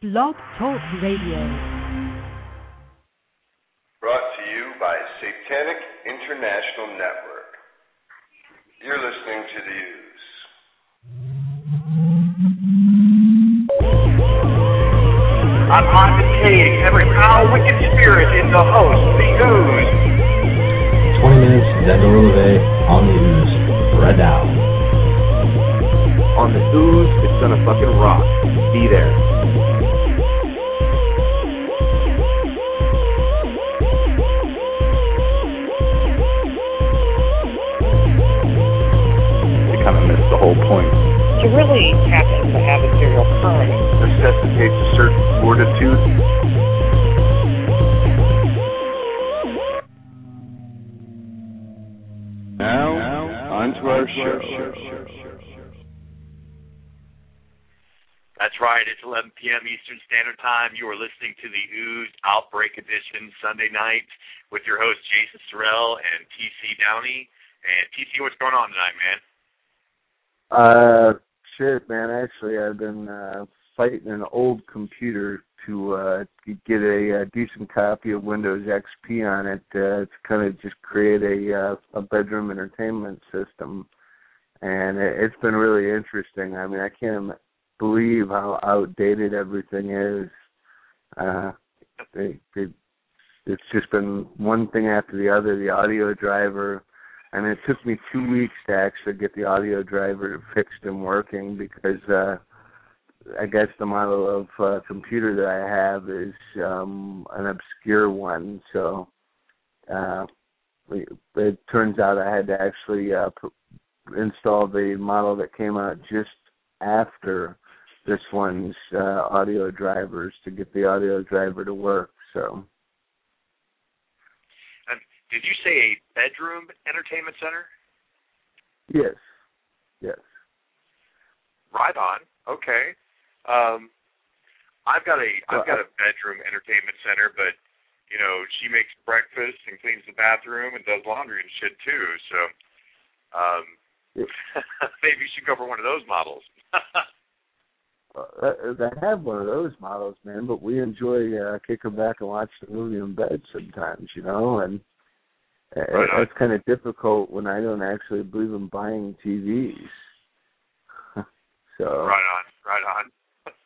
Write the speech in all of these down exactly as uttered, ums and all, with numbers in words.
Blog Talk Radio. Brought to you by Satanic International Network. You're listening to The Ooze. I'm advocating every foul, wicked spirit in the host, The Ooze. twenty minutes, Dead to Releve on The Ooze. Right now. On The Ooze, it's gonna fucking rock. Be there. You kind of missed the whole point. To really tap into adversarial current Necessitates a certain fortitude. Now, on to our show. That's right. It's eleven p.m. Eastern Standard Time. You are listening to the Ooze Outbreak Edition Sunday night with your host Jason Sorrell and T C Downey. And T C, what's going on tonight, man? Uh, shit, man. Actually, I've been uh, fighting an old computer to uh, get a, a decent copy of Windows X P on it uh, to kind of just create a uh, a bedroom entertainment system, and it, it's been really interesting. I mean, I can't believe how outdated everything is. Uh, they, they, it's just been one thing after the other. The audio driver. I mean, it took me two weeks to actually get the audio driver fixed and working because uh, I guess the model of uh, computer that I have is um, an obscure one. So uh, it turns out I had to actually uh, pr- install the model that came out just after this one's uh, audio drivers to get the audio driver to work. So. Did you say a bedroom entertainment center? Yes. Yes. Right on. Okay. Um, I've got a I've got a bedroom entertainment center, but you know she makes breakfast and cleans the bathroom and does laundry and shit too. So um, maybe you should go for one of those models. uh, I have one of those models, man. But we enjoy uh, kicking back and watch the movie in bed sometimes, you know, and. Right it's kind of difficult when I don't actually believe in buying T Vs. so right on, right on.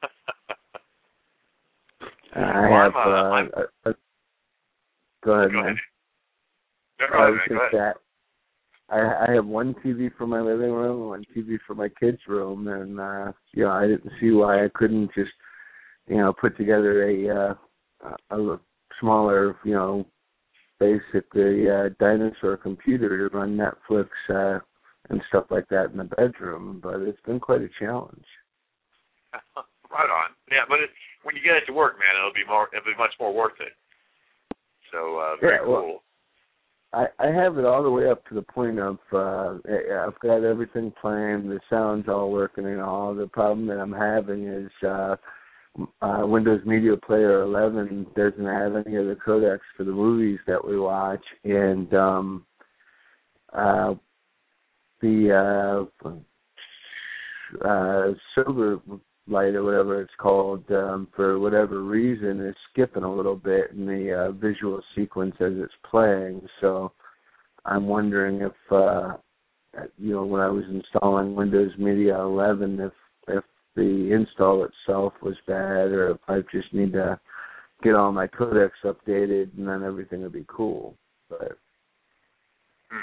I well, have. I'm, uh, uh, I'm, a, a, go ahead, go man. Ahead. No, go I ahead, was man. Go just ahead. that I, I have one T V for my living room and one T V for my kids' room, and uh, you know I didn't see why I couldn't just you know put together a uh, a smaller you know. basically uh, dinosaur computer to run Netflix uh, and stuff like that in the bedroom, but it's been quite a challenge. Right on. Yeah, but it, when you get it to work, man, it'll be more, it'll be much more worth it. So uh, very yeah, well, cool. I, I have it all the way up to the point of uh, I've got everything playing, the sound's all working and all. The problem that I'm having is uh, Uh, Windows Media Player eleven doesn't have any of the codecs for the movies that we watch, and um, uh, the uh, uh, server light or whatever it's called, um, for whatever reason, is skipping a little bit in the uh, visual sequence as it's playing. So I'm wondering if, uh, you know, when I was installing Windows Media eleven, if if the install itself was bad, or if I just need to get all my codecs updated, and then everything will be cool. But hmm.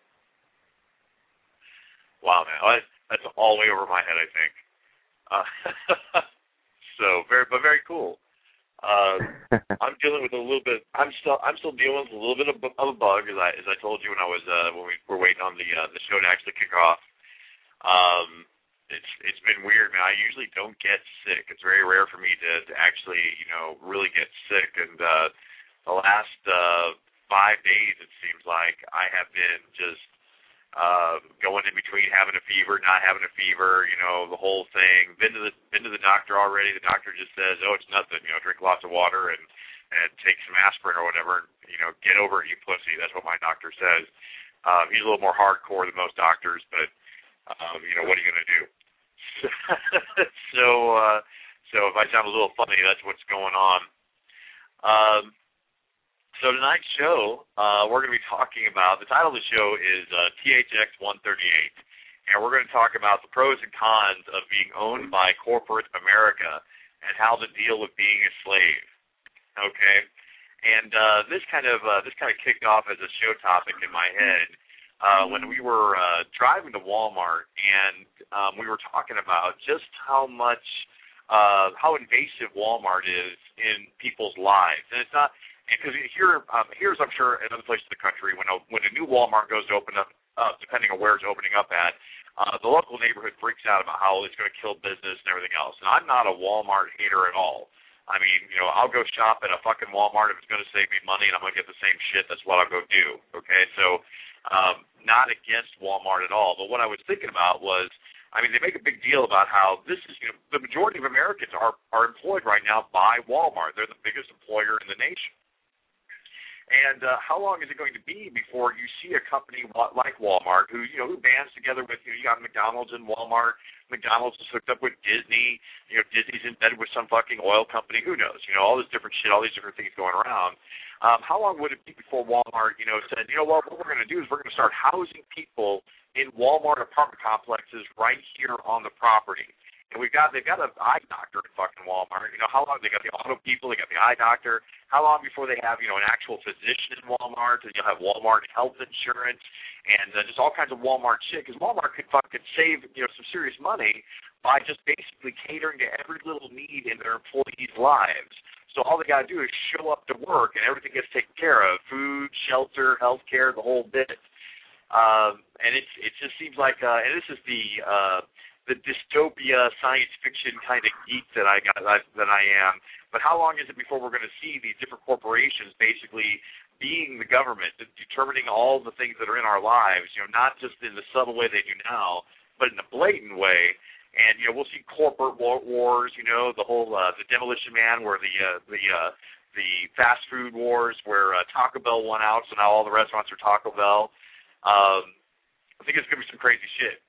Wow, man, well, that's, that's all the way over my head, I think. Uh, so very, but very cool. Uh, I'm dealing with a little bit. I'm still, I'm still dealing with a little bit of, of a bug, as I, as I told you when I was, uh, when we were waiting on the, uh, the show to actually kick off. Um. It's it's been weird, man. I usually don't get sick. It's very rare for me to, to actually, you know, really get sick. And uh, the last uh, five days, it seems like I have been just uh, going in between having a fever, not having a fever. You know, the whole thing. Been to the been to the doctor already. The doctor just says, "Oh, it's nothing. You know, drink lots of water and and take some aspirin or whatever. You know, get over it, you pussy." That's what my doctor says. Um, he's a little more hardcore than most doctors, but um, you know, what are you gonna do? so uh, So if I sound a little funny, that's what's going on. Um, so tonight's show, uh, we're going to be talking about, the title of the show is uh, T H X one thirty-eight, and we're going to talk about the pros and cons of being owned by corporate America and how to deal with being a slave. Okay, and uh, this kind of uh, this kind of kicked off as a show topic in my head uh, when we were uh, driving to Walmart, and um, we were talking about just how much uh, how invasive Walmart is in people's lives, and it's not because here um, here's I'm sure in other places in the country when a, when a new Walmart goes to open up, uh, depending on where it's opening up at. Uh, the local neighborhood freaks out about how it's going to kill business and everything else. And I'm not a Walmart hater at all. I mean, you know, I'll go shop at a fucking Walmart if it's going to save me money and I'm going to get the same shit. That's what I'll go do, okay? So um, not against Walmart at all. But what I was thinking about was, I mean, they make a big deal about how this is, you know, the majority of Americans are, are employed right now by Walmart. They're the biggest employer in the nation. And uh, how long is it going to be before you see a company like Walmart, who you know who bands together with you know you got McDonald's and Walmart. McDonald's is hooked up with Disney. You know Disney's in bed with some fucking oil company. Who knows? You know all this different shit, all these different things going around. Um, how long would it be before Walmart, you know, said, you know what, what we're going to do is we're going to start housing people in Walmart apartment complexes right here on the property. And we've got, they've got an eye doctor at fucking Walmart. You know, how long, they got the auto people, they got the eye doctor. How long before they have, you know, an actual physician in Walmart? And you'll have Walmart health insurance and uh, just all kinds of Walmart shit. Because Walmart could fucking save, you know, some serious money by just basically catering to every little need in their employees' lives. So all they got to do is show up to work and everything gets taken care of. Food, shelter, health care, the whole bit. Um, and it's, it just seems like, uh, and this is the, uh, the dystopia science fiction kind of geek that I got that I am. But how long is it before we're going to see these different corporations basically being the government, determining all the things that are in our lives, you know, not just in the subtle way they do now, but in a blatant way. And, you know, we'll see corporate wars, you know, the whole uh, the Demolition Man, where the uh, the uh, the fast food wars, where uh, Taco Bell won out, so now all the restaurants are Taco Bell. Um, I think it's going to be some crazy shit.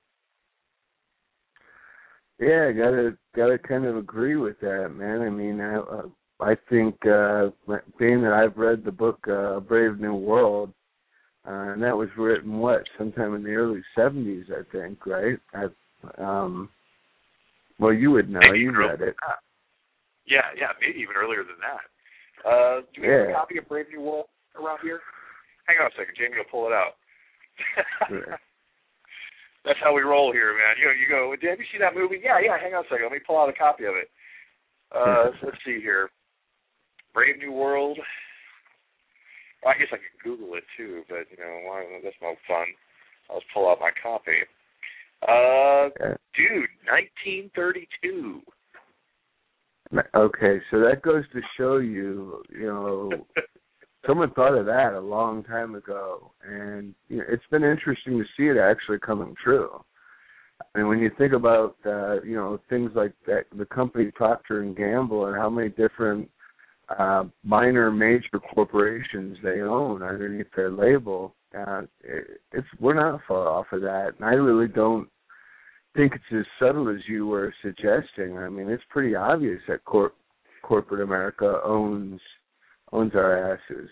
Yeah, gotta gotta kind of agree with that, man. I mean, I uh, I think uh, being that I've read the book uh, Brave New World, uh, and that was written what sometime in the early seventies, I think, right? I, um, well, you would know, maybe you read it. Yeah, yeah, maybe even earlier than that. Uh, do we yeah. have a copy of Brave New World around here? Hang on a second, Jamie will pull it out. Sure. That's how we roll here, man. You know, you go, have you seen that movie? Yeah, yeah, hang on a second. Let me pull out a copy of it. Uh, so let's see here. Brave New World. Well, I guess I could Google it, too, but, you know, why, that's no fun. I'll just pull out my copy. Uh, okay. Dude, nineteen thirty-two. Okay, so that goes to show you, you know, someone thought of that a long time ago, and you know, it's been interesting to see it actually coming true. I mean, when you think about, uh, you know, things like that, the company Procter and Gamble, and how many different uh, minor, major corporations they own underneath their label, uh, it, it's we're not far off of that. And I really don't think it's as subtle as you were suggesting. I mean, it's pretty obvious that cor- corporate America owns owns our asses.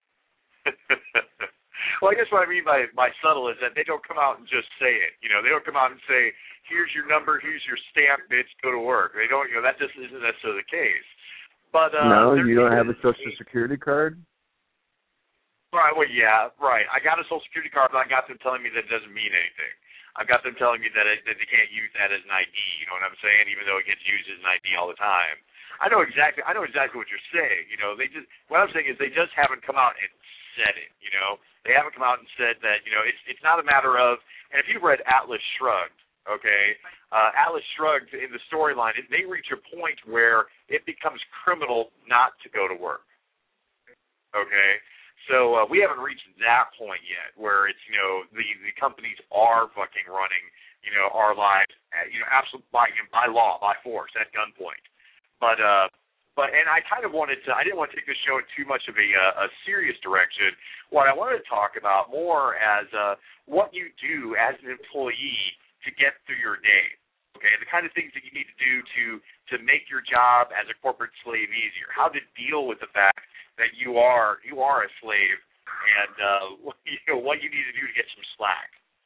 Well, I guess what I mean by, by subtle is that they don't come out and just say it. You know, they don't come out and say, here's your number, here's your stamp, bitch, go to work. They don't, you know, that just isn't necessarily the case. But uh, no, you don't have a Social Security card? Right, well, yeah, right. I got a Social Security card, but I got them telling me that it doesn't mean anything. I've got them telling me that, it, that they can't use that as an I D, you know what I'm saying, even though it gets used as an I D all the time. I know exactly I know exactly what you're saying, you know. They just what I'm saying is they just haven't come out and said it, you know. They haven't come out and said that, you know, it's it's not a matter of, and if you've read Atlas Shrugged, okay, uh, Atlas Shrugged in the storyline, they reach a point where it becomes criminal not to go to work, okay? So uh, we haven't reached that point yet where it's, you know, the, the companies are fucking running, you know, our lives, you know, absolutely by, by law, by force, at gunpoint. But, uh, but, and I kind of wanted to, I didn't want to take this show in too much of a, uh, a serious direction. What I wanted to talk about more as uh, what you do as an employee to get through your day, okay, the kind of things that you need to do to to make your job as a corporate slave easier, how to deal with the fact that you are you are a slave, and uh, you know, what you need to do to get some slack.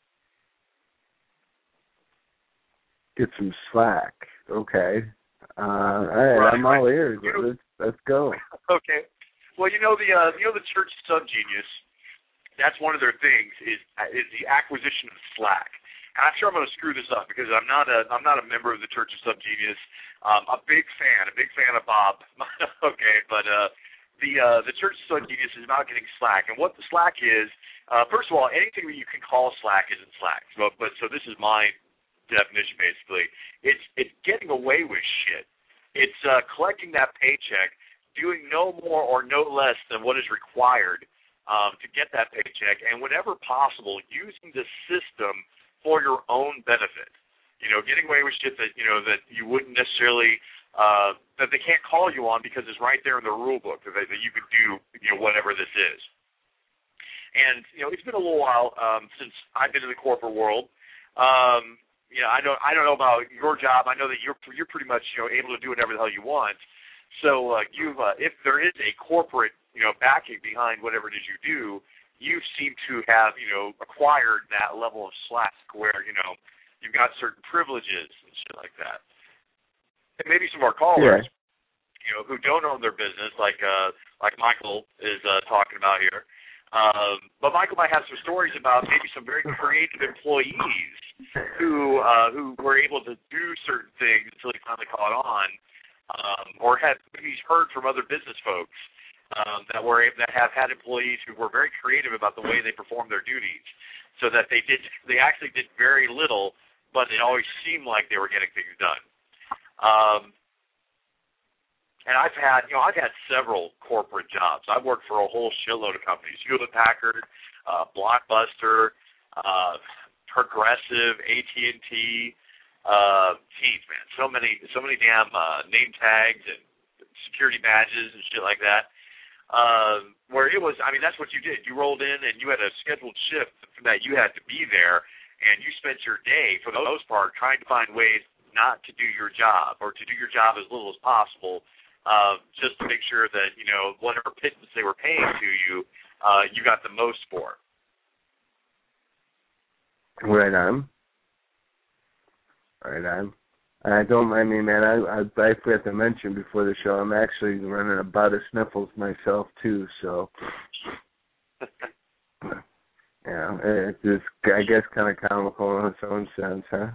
Get some slack. Okay. Uh, all right, right, I'm all right. ears. You know, let's, let's go. Okay. Well, you know the uh, you know the Church Subgenius. That's one of their things is is the acquisition of slack. And I'm sure I'm going to screw this up because I'm not a I'm not a member of the Church of Subgenius. Um, a big fan, a big fan of Bob. Okay, but uh, the uh, the Church of Subgenius is about getting slack, and what the slack is. Uh, first of all, anything that you can call slack isn't slack. So, but so this is my definition basically. It's it's getting away with shit. It's uh, collecting that paycheck, doing no more or no less than what is required um, to get that paycheck, and whenever possible, using the system for your own benefit. You know, getting away with shit that you know that you wouldn't necessarily uh, that they can't call you on because it's right there in the rule book that, they, that you could do you know whatever this is. And you know, it's been a little while um, since I've been in the corporate world. Um, You know, I don't. I don't know about your job. I know that you're you're pretty much you know able to do whatever the hell you want. So uh, you've uh, if there is a corporate you know backing behind whatever it is you do, you seem to have you know acquired that level of slack where you know you've got certain privileges and shit like that. And maybe some of our callers, yeah. you know, who don't own their business, like uh, like Michael is uh, talking about here. Um, but Michael might have some stories about maybe some very creative employees who uh, who were able to do certain things until he finally caught on, um, or had maybe he's heard from other business folks um, that were that have had employees who were very creative about the way they performed their duties, so that they did they actually did very little, but it always seemed like they were getting things done. Um, And I've had, you know, I've had several corporate jobs. I've worked for a whole shitload of companies: Hewlett Packard, uh, Blockbuster, uh, Progressive, A T and T. Uh, geez, man, so many, so many damn uh, name tags and security badges and shit like that. Uh, where it was, I mean, that's what you did. You rolled in and you had a scheduled shift that you had to be there, and you spent your day, for the most part, trying to find ways not to do your job or to do your job as little as possible. Uh, just to make sure that, you know, whatever pittance they were paying to you, uh, you got the most for. Right on. Right on. I don't mind me, man. I, I I forgot to mention before the show, I'm actually running a bout of sniffles myself, too, so. Yeah, it's just, I guess, kind of comical in its own sense, huh?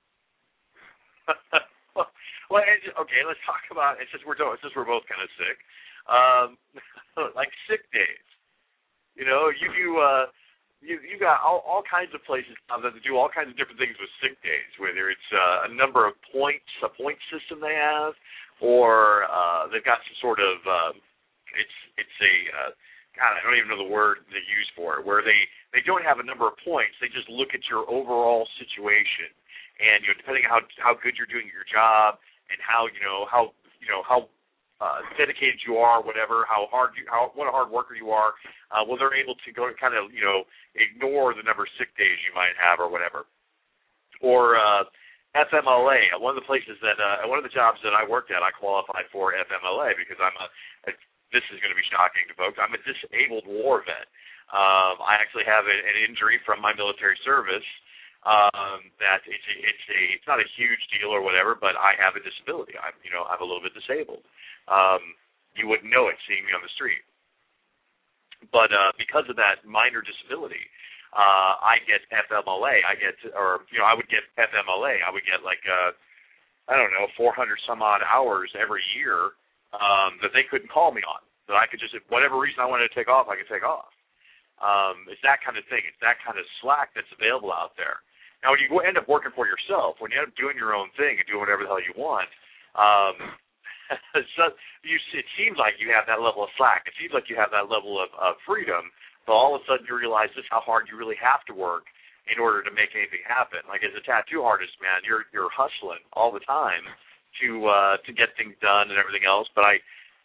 Well, okay, let's talk about it since we're since we're both kind of sick, um, like sick days. You know, you do uh, you you got all, all kinds of places now that do all kinds of different things with sick days. Whether it's uh, a number of points, a point system they have, or uh, they've got some sort of um, it's it's a uh, God, I don't even know the word they use for it. Where they they don't have a number of points, they just look at your overall situation, and you know, depending on how how good you're doing at your job. And how you know how you know how uh, dedicated you are, whatever, how hard you, how what a hard worker you are. Uh, well, they're able to go kind of you know ignore the number of sick days you might have or whatever. Or uh, F M L A. One of the places that uh, one of the jobs that I worked at, I qualified for F M L A because I'm a. a this is going to be shocking to folks. I'm a disabled war vet. Um, I actually have a, an injury from my military service. Um, that it's a, it's a it's not a huge deal or whatever, but I have a disability. I'm you know I'm a little bit disabled. Um, you wouldn't know it seeing me on the street, but uh, because of that minor disability, uh, I get F M L A. I get or you know I would get F M L A. I would get like uh, I don't know four hundred some odd hours every year um, that they couldn't call me on. That I could just, if whatever reason I wanted to take off, I could take off. Um, it's that kind of thing. It's that kind of slack that's available out there. Now, when you end up working for yourself, when you end up doing your own thing and doing whatever the hell you want, um, so you, it seems like you have that level of slack. It seems like you have that level of, of freedom, but all of a sudden you realize just how hard you really have to work in order to make anything happen. Like as a tattoo artist, man, you're you're hustling all the time to uh, to get things done and everything else. But I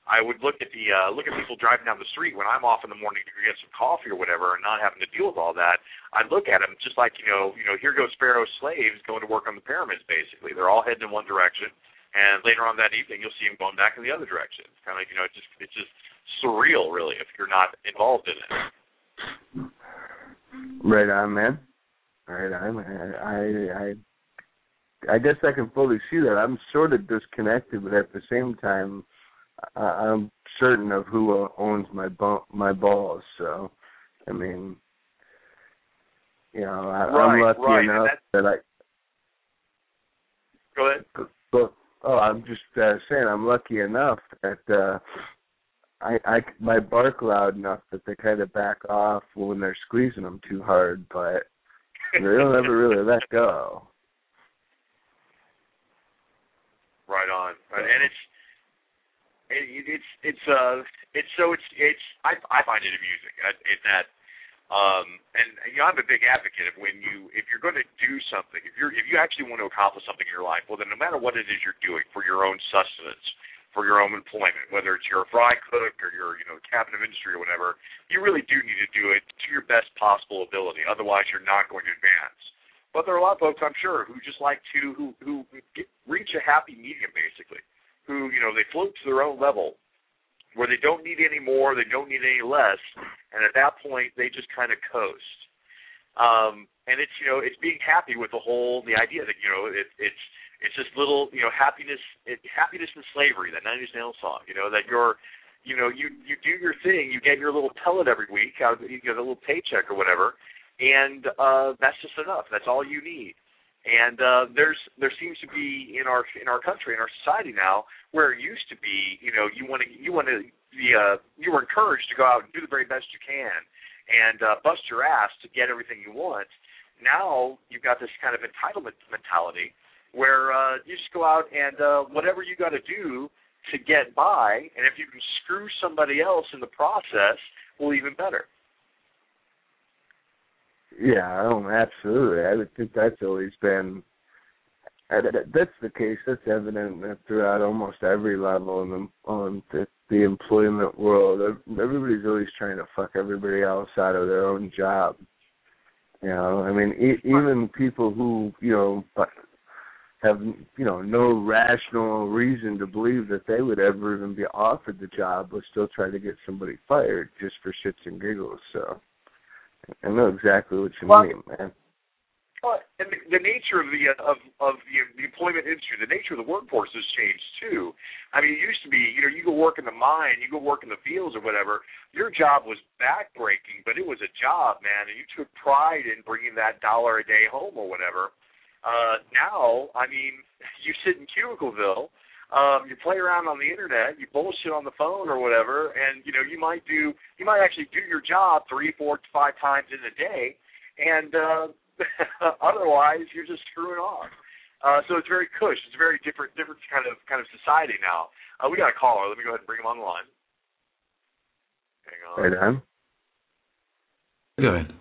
I would look at the uh, look at people driving down the street when I'm off in the morning to get some coffee or whatever, and not having to deal with all that. I look at them just like you know, you know, here goes Pharaoh's slaves going to work on the pyramids. Basically, they're all heading in one direction, and later on that evening, you'll see them going back in the other direction. It's kind of like you know, it's just it's just surreal, really, if you're not involved in it. Right on, man. Right on. I I I guess I can fully see that. I'm sort of disconnected, but at the same time, I'm certain of who owns my bu- my balls. So, I mean, you know, I, right, I'm lucky right. enough that I. Go ahead. Go, oh, I'm just uh, saying I'm lucky enough that uh, I, I my bark loud enough that they kind of back off when they're squeezing them too hard, but they don't ever really let go. Right on, right. and it's. It, it's it's uh it's so it's it's I I find it amusing in that um and you know I'm a big advocate of when you if you're going to do something if you're if you actually want to accomplish something in your life, well then no matter what it is you're doing for your own sustenance, for your own employment, whether it's you're a fry cook or you're you know captain of industry or whatever, you really do need to do it to your best possible ability. Otherwise, you're not going to advance. But there are a lot of folks I'm sure who just like to who who get, reach a happy medium basically. Who, you know, they float to their own level where they don't need any more, they don't need any less, and at that point they just kind of coast. Um, and it's, you know, it's being happy with the whole, the idea that, you know, it, it's it's this little, you know, happiness, it, happiness in slavery, that Nine Inch Nails song, you know, that you're, you know, you, you do your thing, you get your little pellet every week, out, you get a little paycheck or whatever, and uh, that's just enough. That's all you need. And uh, there's there seems to be in our in our country, in our society now, where it used to be, you know, you want to you want to be uh, you were encouraged to go out and do the very best you can, and uh, bust your ass to get everything you want. Now you've got this kind of entitlement mentality, where uh, you just go out and uh, whatever you got to do to get by, and if you can screw somebody else in the process, well, even better. Yeah, oh, absolutely. I would think that's always been, that's the case. That's evident throughout almost every level in the, on the, the employment world. Everybody's always trying to fuck everybody else out of their own job. You know, I mean, e- even people who, you know, have, you know, no rational reason to believe that they would ever even be offered the job will still try to get somebody fired just for shits and giggles, so. I know exactly what you well, mean, man. Well, and the, the nature of the of of the, the employment industry, the nature of the workforce has changed too. I mean, it used to be, you know, you go work in the mine, you go work in the fields or whatever. Your job was backbreaking, but it was a job, man, and you took pride in bringing that dollar a day home or whatever. Uh, now, I mean, you sit in Cubicleville. Um, you play around on the internet, you bullshit on the phone or whatever, and you know you might do, you might actually do your job three, four, five times in a day, and uh, otherwise you're just screwing off. Uh, so it's very cush. It's a very different, different kind of kind of society now. Uh, we got a caller. Let me go ahead and bring him on the line. Hang on. Right on. Go ahead.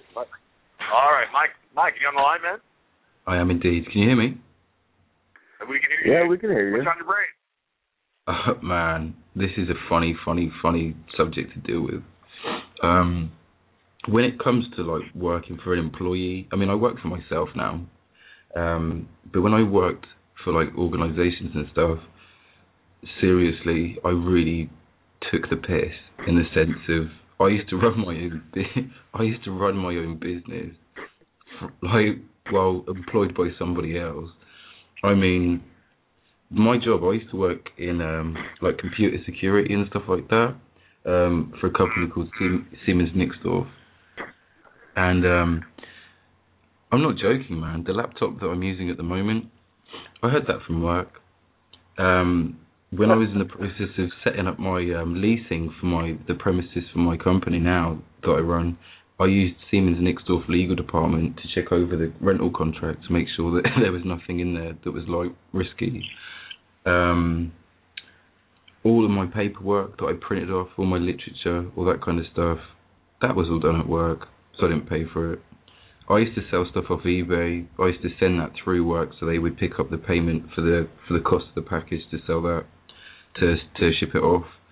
All right, Mike. Mike, you on the line, man? I am indeed. Can you hear me? We can hear you. Yeah, we can hear you. What's on your brain? Uh, man, this is a funny, funny, funny subject to deal with. Um, when it comes to like working for an employee, I mean, I work for myself now, um, but when I worked for like organisations and stuff, seriously, I really took the piss in the sense of I used to run my own. I used to run my own business, like while employed by somebody else. I mean, my job, I used to work in um, like computer security and stuff like that um, for a company called Siemens Nixdorf. And um, I'm not joking, man. The laptop that I'm using at the moment, I heard that from work. Um, when I was in the process of setting up my um, leasing for my the premises for my company now that I run, I used Siemens Nixdorf legal department to check over the rental contract to make sure that there was nothing in there that was like risky. Um, all of my paperwork that I printed off, all my literature, all that kind of stuff, that was all done at work, so I didn't pay for it. I used to sell stuff off eBay. I used to send that through work so they would pick up the payment for the for the cost of the package to sell that, to to ship it off.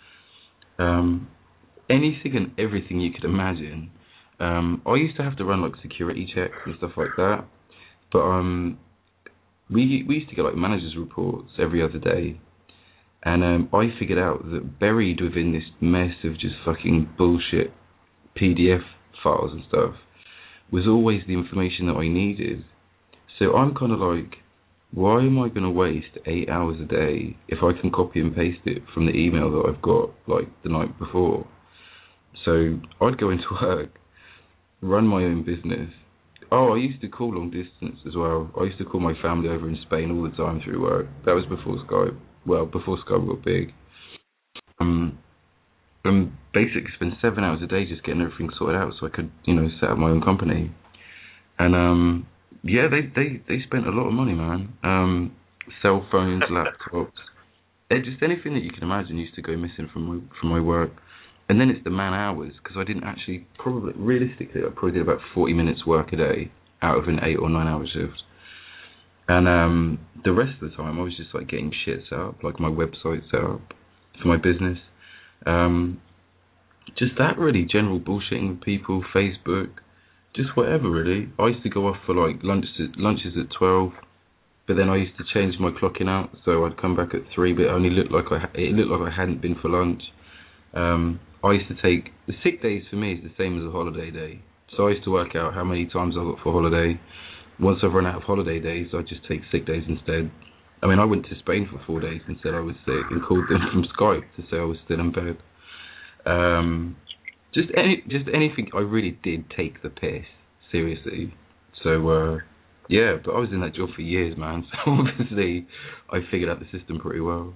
Um, anything and everything you could imagine. Um, I used to have to run like security checks and stuff like that, but um, we we used to get like managers' reports every other day, and um, I figured out that buried within this mess of just fucking bullshit P D F files and stuff was always the information that I needed. So I'm kind of like, why am I going to waste eight hours a day if I can copy and paste it from the email that I've got like the night before? So I'd go into work, run my own business. Oh, I used to call long distance as well. I used to call my family over in Spain all the time through work. That was before Skype. Well, before Skype got big. Um, and basically spend seven hours a day just getting everything sorted out so I could, you know, set up my own company. And um, yeah, they, they, they spent a lot of money, man. Um, cell phones, laptops, just anything that you can imagine used to go missing from my from my work. And then it's the man hours, because I didn't actually, probably, realistically, I probably did about forty minutes work a day out of an eight or nine hour shift. And um, the rest of the time, I was just like getting shit set up, like my website set up for my business. Um, just that really, general bullshitting with people, Facebook, just whatever really. I used to go off for like lunches, lunches at twelve, but then I used to change my clocking out, so I'd come back at three, but it only looked like I, it looked like I hadn't been for lunch. Um, I used to take, the sick days for me is the same as a holiday day. So I used to work out how many times I got for holiday. Once I've run out of holiday days, I just take sick days instead. I mean, I went to Spain for four days and said I was sick and called them from Skype to say I was still in bed. Um, just any, just anything. I really did take the piss, seriously. So, uh, yeah, but I was in that job for years, man. So obviously, I figured out the system pretty well.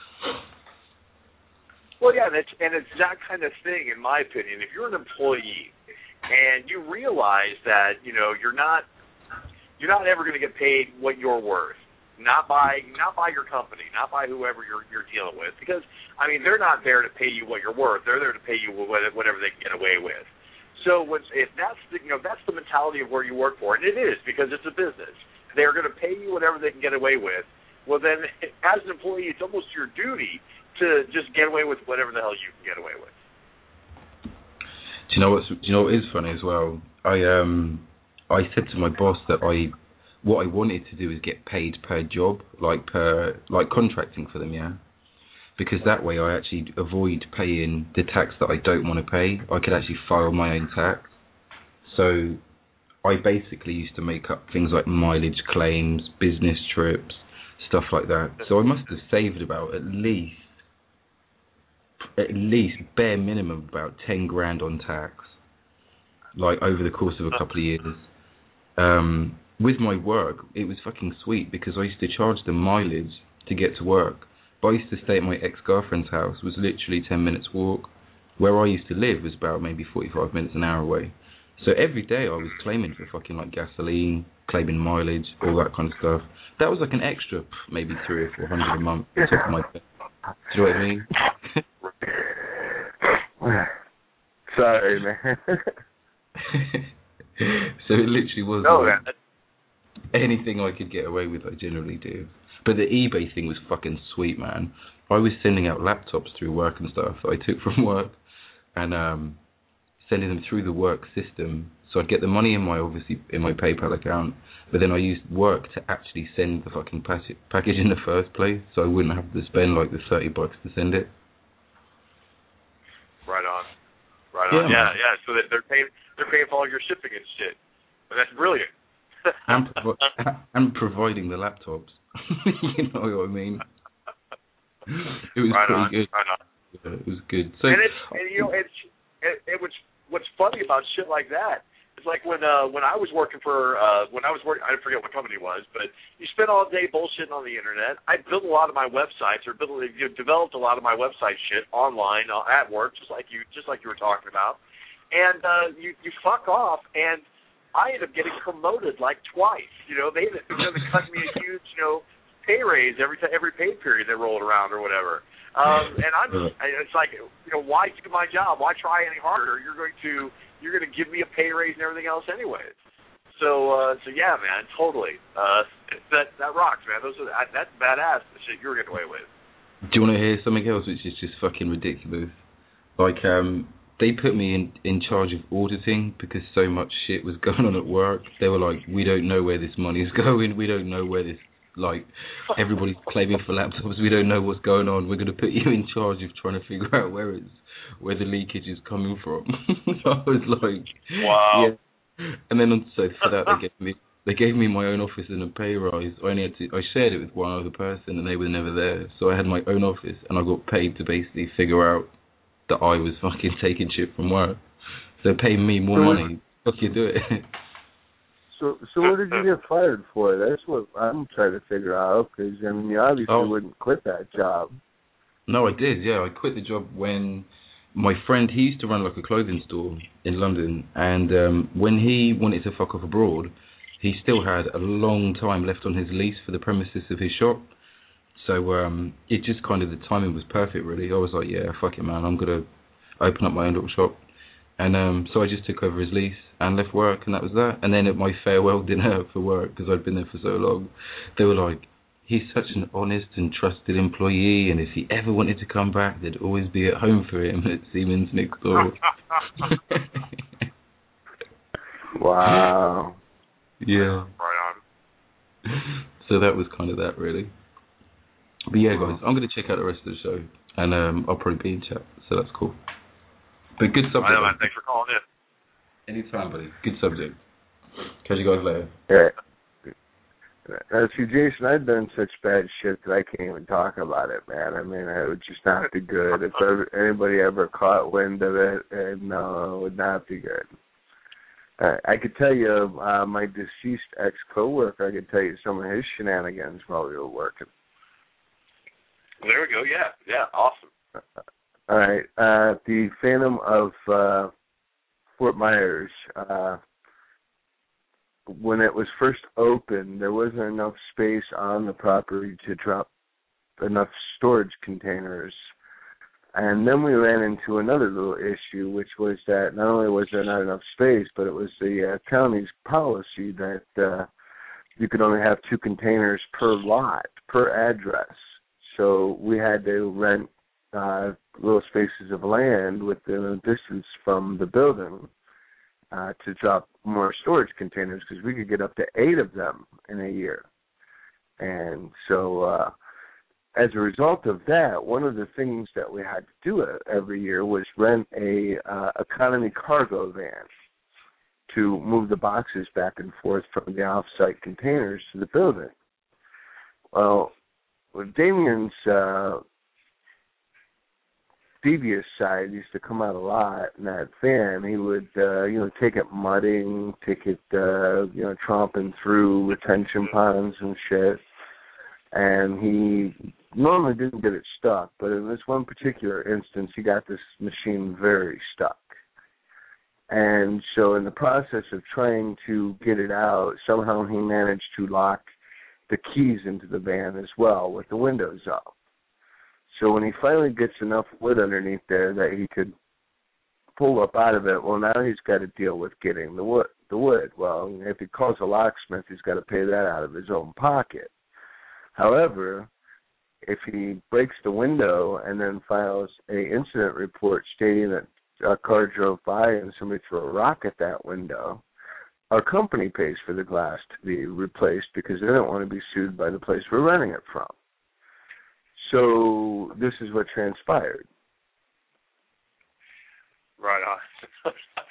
Well, yeah, and it's, and it's that kind of thing, in my opinion. If you're an employee and you realize that, you know, you're not you're not ever going to get paid what you're worth, not by not by your company, not by whoever you're you're dealing with, because I mean they're not there to pay you what you're worth. They're there to pay you whatever they can get away with. So if that's the, you know that's the mentality of where you work for, and it is because it's a business. They're going to pay you whatever they can get away with. Well, then as an employee, it's almost your duty to just get away with whatever the hell you can get away with. Do you know what's? Do you know what is funny as well? I um I said to my boss that I what I wanted to do is get paid per job, like per like contracting for them, yeah. Because that way I actually avoid paying the tax that I don't want to pay. I could actually file my own tax. So I basically used to make up things like mileage claims, business trips, stuff like that. So I must have saved about at least at least bare minimum about ten grand on tax, like over the course of a couple of years. Um, with my work, it was fucking sweet because I used to charge them mileage to get to work. But I used to stay at my ex-girlfriend's house, was literally ten minutes walk. Where I used to live was about maybe forty-five minutes an hour away. So every day I was claiming for fucking like gasoline, claiming mileage, all that kind of stuff. That was like an extra maybe three or four hundred a month on top of my pay. Do you know what I mean? Sorry, man. So it literally was no, like man. anything I could get away with, I generally do. But the eBay thing was fucking sweet, man. I was sending out laptops through work and stuff that I took from work, and um, sending them through the work system. So I'd get the money in my obviously in my PayPal account, but then I used work to actually send the fucking package package in the first place, so I wouldn't have to spend like the thirty bucks to send it. Right on, right Yeah, on. Yeah, man. yeah. So that they're paying they're paying for all your shipping and shit. But that's brilliant. and, provi- and providing the laptops. You know what I mean? It was right pretty on, good. right on. Yeah, it was good. So, and it's and, you know it's it, it was what's funny about shit like that. It's like when uh, when I was working for uh, when I was working I forget what company it was, but you spent all day bullshitting on the internet. I built a lot of my websites or built you know, developed a lot of my website shit online uh, at work, just like you just like you were talking about. And uh, you you fuck off, and I ended up getting promoted like twice. You know, they ended up cutting me a huge you know pay raise every t- every pay period that rolled around or whatever. Um, and I'm just, it's like, you know, why do my job? Why try any harder? You're going to you're going to give me a pay raise and everything else anyways. So uh, so yeah, man, totally. Uh, that that rocks, man. Those are that, that's badass. The shit you were getting away with. do you want to hear something else which is just fucking ridiculous? Like, um, they put me in, in charge of auditing because so much shit was going on at work. They were like, we don't know where this money is going. We don't know where this, like, everybody's claiming for laptops. We don't know what's going on. We're going to put you in charge of trying to figure out where it's, where the leakage is coming from. So I was like, wow. Yeah. And then so for that they gave me they gave me my own office and a pay rise. I only had to I shared it with one other person and they were never there. So I had my own office and I got paid to basically figure out that I was fucking taking shit from work. So paying me more money. Fuck you do it. So, so what did you get fired for? That's what I'm trying to figure out. Because I mean, you obviously oh. wouldn't quit that job. No, I did. Yeah, I quit the job when my friend, he used to run like a clothing store in London, and um, when he wanted to fuck off abroad, he still had a long time left on his lease for the premises of his shop. So um, it just kind of, the timing was perfect, really. I was like, yeah, fuck it, man. I'm going to open up my own little shop. And um, so I just took over his lease and left work, and that was that. And then at my farewell dinner for work, because I'd been there for so long, they were like, he's such an honest and trusted employee, and if he ever wanted to come back, there'd always be at home for him at Siemens next door. Wow. Yeah. Right on. So that was kind of that, really. But yeah, guys, I'm going to check out the rest of the show, and um, I'll probably be in chat, so that's cool. But good subject. I know, man. Thanks for calling in. Anytime, buddy. Good subject. Catch you guys later. Yeah. Uh, see, Jason, I've done such bad shit that I can't even talk about it, man. I mean, it would just not be good. If ever, anybody ever caught wind of it, uh, no, it would not be good. Uh, I could tell you, uh, my deceased ex-coworker, I could tell you some of his shenanigans while we were working. There we go. Yeah. Yeah. Awesome. Uh, all right. Uh, the Phantom of uh, Fort Myers, uh, when it was first opened, there wasn't enough space on the property to drop enough storage containers. And then we ran into another little issue, which was that not only was there not enough space, but it was the uh, county's policy that uh, you could only have two containers per lot, per address. So we had to rent uh, little spaces of land within a distance from the building uh, to drop more storage containers because we could get up to eight of them in a year. And so uh, as a result of that, one of the things that we had to do every year was rent a uh, economy cargo van to move the boxes back and forth from the off-site containers to the building. Well, with Damien's uh, devious side used to come out a lot in that van. He would, uh, you know, take it mudding, take it, uh, you know, tromping through retention ponds and shit. And he normally didn't get it stuck, but in this one particular instance, he got this machine very stuck. And so in the process of trying to get it out, somehow he managed to lock the keys into the van as well with the windows up. So when he finally gets enough wood underneath there that he could pull up out of it, well, now he's got to deal with getting the wood. The wood. Well, if he calls a locksmith, he's got to pay that out of his own pocket. However, if he breaks the window and then files an incident report stating that a car drove by and somebody threw a rock at that window, our company pays for the glass to be replaced because they don't want to be sued by the place we're renting it from. So this is what transpired. Right on.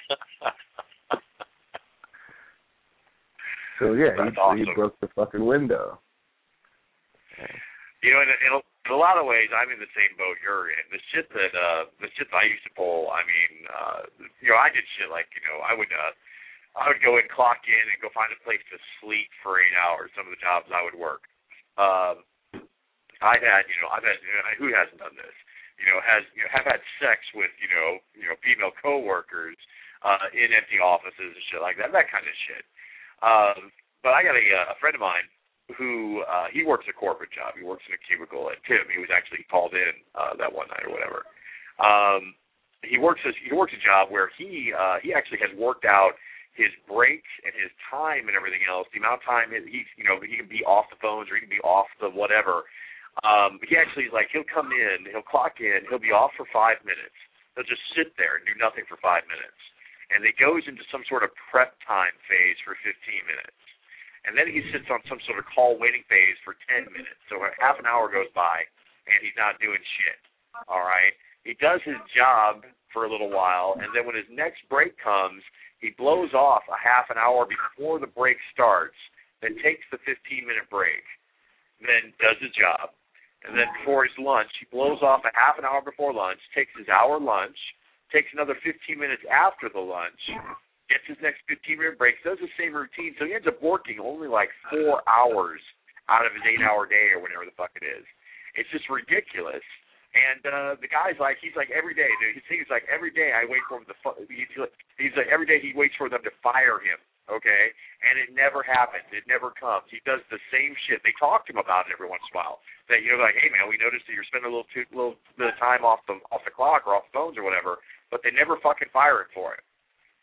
So yeah, he, awesome. he broke the fucking window. You know, in a, in, a, in a lot of ways, I'm in the same boat you're in. The shit that uh, the shit that I used to pull. I mean, uh, you know, I did shit like, you know, I would uh, I would go and clock in and go find a place to sleep for eight hours. Some of the jobs I would work. Um, I had, you know, I've had, you know, who hasn't done this? You know, has you know, have had sex with, you know, you know, female coworkers uh, in empty offices and shit like that. That kind of shit. Um, but I got a, a friend of mine who uh, he works a corporate job. He works in a cubicle at Tim. He was actually called in uh, that one night or whatever. Um, he works a, he works a job where he uh, he actually has worked out his breaks and his time and everything else. The amount of time he you know he can be off the phones or he can be off the whatever. Um, he actually is like he'll come in, he'll clock in, he'll be off for five minutes. They'll just sit there and do nothing for five minutes. And it goes into some sort of prep time phase for fifteen minutes. And then he sits on some sort of call waiting phase for ten minutes. So half an hour goes by, and he's not doing shit. All right? He does his job for a little while, and then when his next break comes, he blows off a half an hour before the break starts, then takes the fifteen-minute break, then does his job. And then before his lunch, he blows off a half an hour before lunch, takes his hour lunch, takes another fifteen minutes after the lunch, gets his next fifteen-minute break, does the same routine. So he ends up working only like four hours out of his eight-hour day or whatever the fuck it is. It's just ridiculous. And uh, the guy's like, he's like, every day, dude. He's like, every day I wait for him to, fu- he's, he's like, every day he waits for them to fire him, okay? And it never happens. It never comes. He does the same shit. They talk to him about it every once in a while. That, you know, like, hey, man, we noticed that you're spending a little too, little bit of time off the off the clock or off the phones or whatever, but they never fucking fire him for it.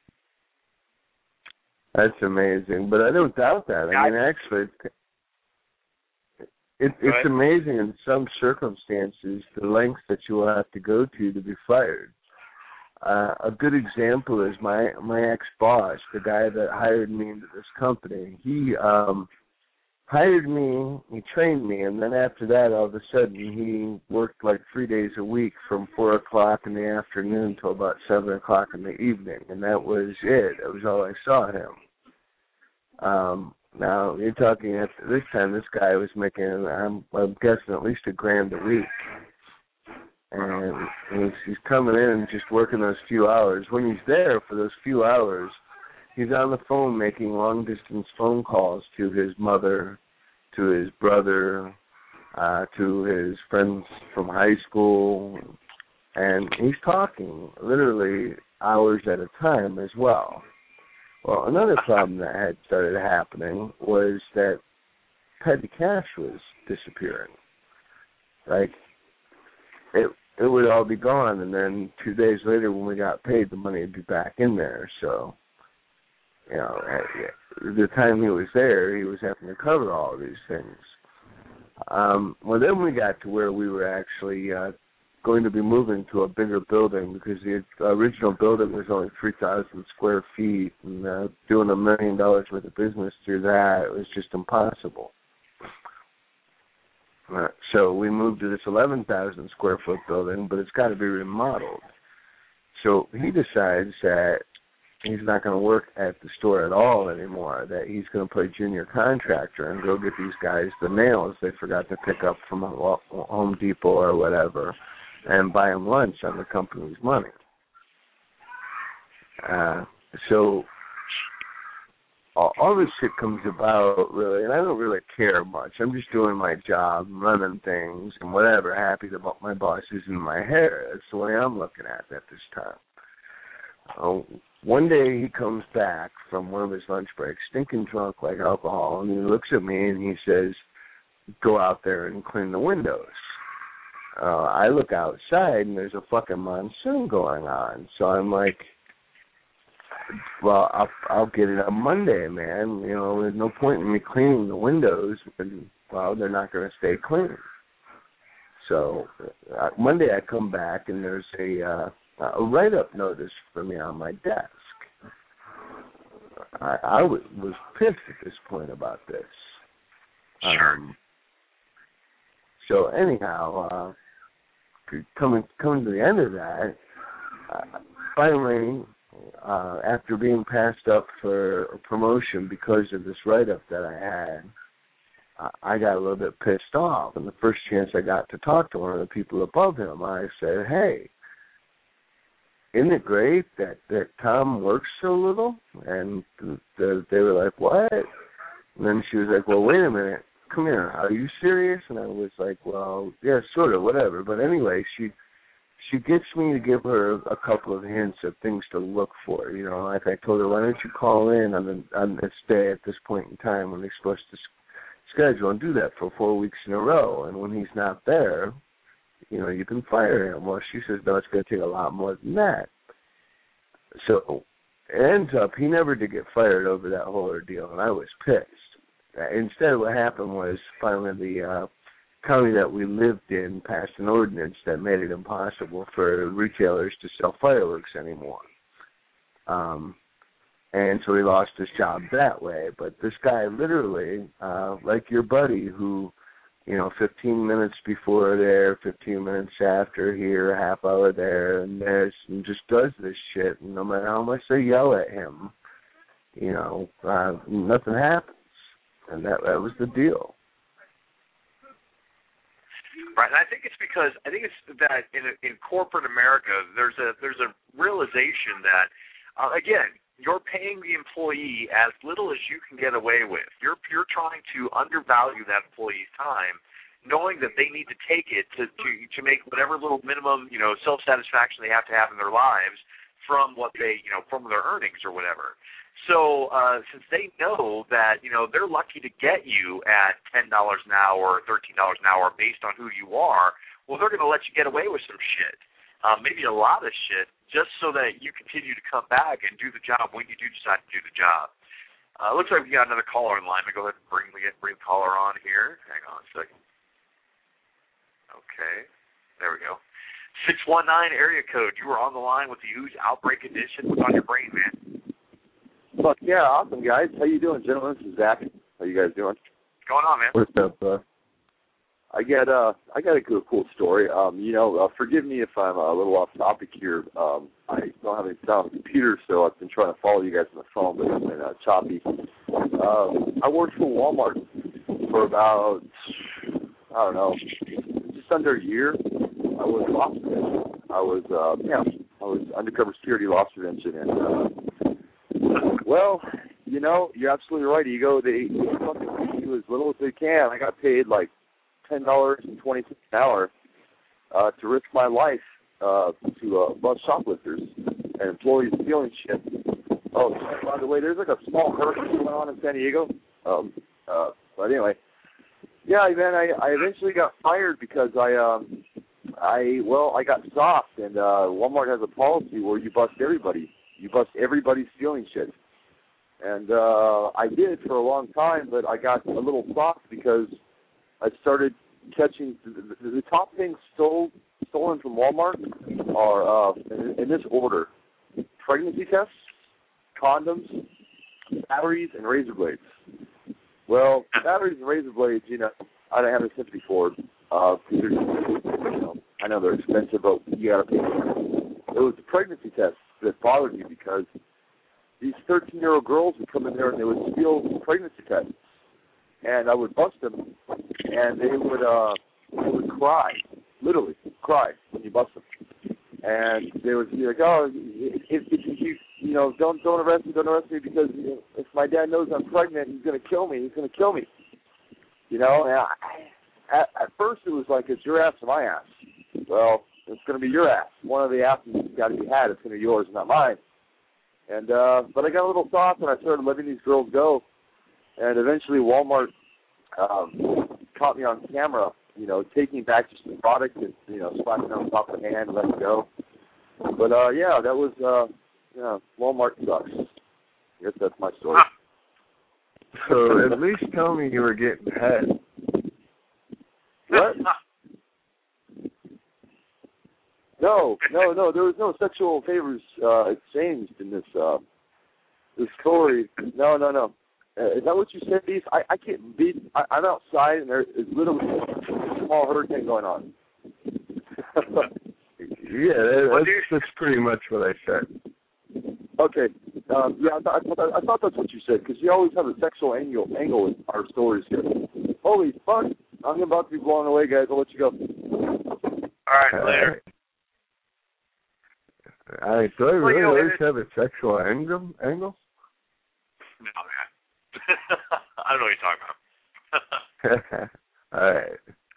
That's amazing. But I don't doubt that. I mean, actually, it, it's amazing in some circumstances the lengths that you will have to go to to be fired. Uh, a good example is my, my ex-boss, the guy that hired me into this company. He um, hired me, he trained me, and then after that, all of a sudden, he worked like three days a week from four o'clock in the afternoon till about seven o'clock in the evening, and that was it. That was all I saw him. Um, now, you're talking at this time, this guy was making, I'm, I'm guessing, at least a grand a week. And he's, he's coming in and just working those few hours. When he's there for those few hours, he's on the phone making long-distance phone calls to his mother, to his brother, uh, to his friends from high school, and he's talking literally hours at a time as well. Well, another problem that had started happening was that petty cash was disappearing. Like, it it would all be gone, and then two days later when we got paid, the money would be back in there. So, you know, the time he was there, he was having to cover all of these things. Um, well, then we got to where we were actually uh, going to be moving to a bigger building because the original building was only three thousand square feet, and uh, doing a million dollars worth of business through that, it was just impossible. Uh, so we moved to this eleven thousand square foot building, but it's got to be remodeled. So he decides that he's not going to work at the store at all anymore, that he's going to play junior contractor and go get these guys the nails they forgot to pick up from Home Depot or whatever and buy them lunch on the company's money. Uh, so all, all this shit comes about, really, and I don't really care much. I'm just doing my job, running things, and whatever, happy about my boss is in my hair. That's the way I'm looking at it at this time. Uh, one day he comes back from one of his lunch breaks, stinking drunk like alcohol, and he looks at me and he says, go out there and clean the windows. Uh, I look outside and there's a fucking monsoon going on. So I'm like, well, I'll, I'll get it on Monday, man. You know, there's no point in me cleaning the windows. And, well, they're not going to stay clean. So uh, Monday I come back and there's a, uh, a write-up notice for me on my desk. I, I w- was pissed at this point about this. Sure. Um, so anyhow, uh, coming coming to the end of that, uh, finally, uh, after being passed up for a promotion because of this write-up that I had, uh, I got a little bit pissed off. And the first chance I got to talk to one of the people above him, I said, hey, isn't it great that, that Tom works so little? And the, they were like, what? And then she was like, well, wait a minute. Come here, are you serious? And I was like, well, yeah, sort of, whatever. But anyway, she she gets me to give her a couple of hints of things to look for. You know, like I told her, why don't you call in on, the, on this day at this point in time when they're supposed to schedule and do that for four weeks in a row. And when he's not there, you know, you can fire him. Well, she says, no, it's going to take a lot more than that. So it ends up, he never did get fired over that whole ordeal, and I was pissed. Instead, what happened was finally the uh, county that we lived in passed an ordinance that made it impossible for retailers to sell fireworks anymore. Um, and so he lost his job that way. But this guy literally, uh, like your buddy who, you know, fifteen minutes before there, fifteen minutes after here, a half hour there and there, and just does this shit. And no matter how much they yell at him, you know, uh, nothing happens. And that that was the deal. Right, and I think it's because I think it's that in in corporate America, there's a there's a realization that uh, again, you're paying the employee as little as you can get away with. You're you're trying to undervalue that employee's time, knowing that they need to take it to to, to make whatever little minimum, you know, self satisfaction they have to have in their lives from what they, you know, from their earnings or whatever. So uh, since they know that, you know, they're lucky to get you at ten dollars an hour or thirteen dollars an hour based on who you are, well, they're going to let you get away with some shit, uh, maybe a lot of shit, just so that you continue to come back and do the job when you do decide to do the job. Uh, looks like we got another caller in line. Let me go ahead and bring the bring the caller on here. Hang on a second. Okay, there we go. six one nine area code. You were on the line with the Ooze Outbreak Edition. What's on your brain, man? Fuck yeah, awesome guys. How you doing, gentlemen? This is Zach. How you guys doing? What's going on, man? What's up, bud? I got uh, I got a cool, cool story. Um, you know, uh, forgive me if I'm a little off topic here. Um, I don't have any sound on the computer, so I've been trying to follow you guys on the phone, but it's been uh, choppy. Um, I worked for Walmart for about, I don't know, just under a year. I was loss prevention. I was, uh, yeah, I was undercover security loss prevention, and uh, well, you know, you're absolutely right, Ego. They, they fucking pay you as little as they can. I got paid like ten dollars and twenty cents an hour uh, to risk my life uh, to uh, bust shoplifters and employees stealing shit. Oh, by the way, there's like a small hurricane going on in San Diego. Um, uh, but anyway, yeah, man, I, I eventually got fired because I, um, I well, I got soft, and uh, Walmart has a policy where you bust everybody. You bust everybody stealing shit. And uh, I did for a long time, but I got a little soft because I started catching the, the, the top things stole, stolen from Walmart are uh, in, in this order: pregnancy tests, condoms, batteries, and razor blades. Well, batteries and razor blades, you know, I don't have any sympathy for it. Uh, you know, I know they're expensive, but you got to pay for them. It was the pregnancy tests that bothered me because these thirteen-year-old girls would come in there and they would steal pregnancy tests, and I would bust them, and they would uh, they would cry, literally cry when you bust them, and they would be like, "Oh, if, if you you know don't don't arrest me, don't arrest me because you know, if my dad knows I'm pregnant, he's gonna kill me. He's gonna kill me." You know, and I, at, at first it was like, "It's your ass or my ass." Well, it's going to be your ass. One of the asses has got to be had. It's going to be yours, not mine. And uh, but I got a little soft, and I started letting these girls go. And eventually, Walmart um, caught me on camera, you know, taking back just the product and you know, slapping it on top of the hand and letting it go. But uh, yeah, that was uh, yeah, Walmart sucks. I guess that's my story. So at least tell me you were getting head. What? No, no, no. There was no sexual favors uh, exchanged in this uh, this story. No, no, no. Uh, is that what you said, Beef? I, I can't be. I, I'm outside, and there is literally a small hurricane going on. Yeah, that, that's, that's pretty much what I said. Okay. Um, yeah, I, th- I, thought, I thought that's what you said, because you always have a sexual angle, angle in our stories here. Holy fuck. I'm about to be blown away, guys. I'll let you go. All right, All later. right. All right, do I Well, really you know, always it, have a sexual angle? angle? No, man. I don't know what you're talking about. All right.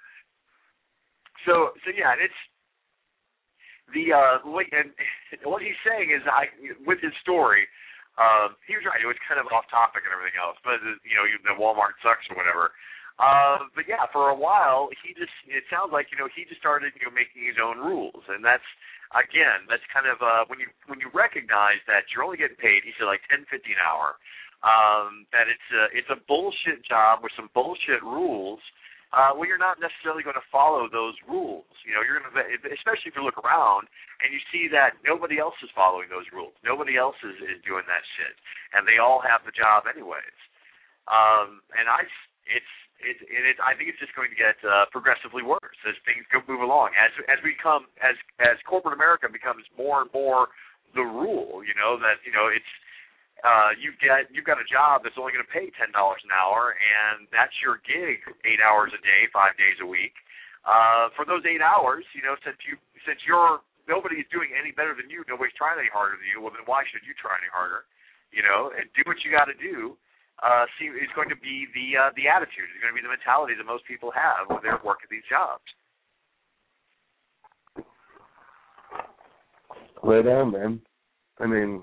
So, so yeah, it's the uh, and what he's saying is, I with his story, um, he was right. It was kind of off topic and everything else, but you know, the Walmart sucks or whatever. Uh, but yeah, for a while, he just, it sounds like, you know, he just started, you know, making his own rules. And that's, again, that's kind of, uh, when you, when you recognize that you're only getting paid, he said like ten fifty an hour, um, that it's a, it's a bullshit job with some bullshit rules, uh, well, you're not necessarily going to follow those rules. You know, you're going to, especially if you look around and you see that nobody else is following those rules. Nobody else is, is doing that shit, and they all have the job anyways. Um, and I, it's, it, it, it, I think it's just going to get uh, progressively worse as things go move along. As as we come, as as corporate America becomes more and more the rule. You know that you know it's. Uh, you get you've got a job that's only going to pay ten dollars an hour, and that's your gig, eight hours a day, five days a week. Uh, for those eight hours, you know, since you since you're nobody's doing any better than you, nobody's trying any harder than you. Well, then why should you try any harder? You know, and do what you got to do. Uh, see, it's going to be the uh, the attitude. It's going to be the mentality that most people have when they're working these jobs. Right on, man. I mean.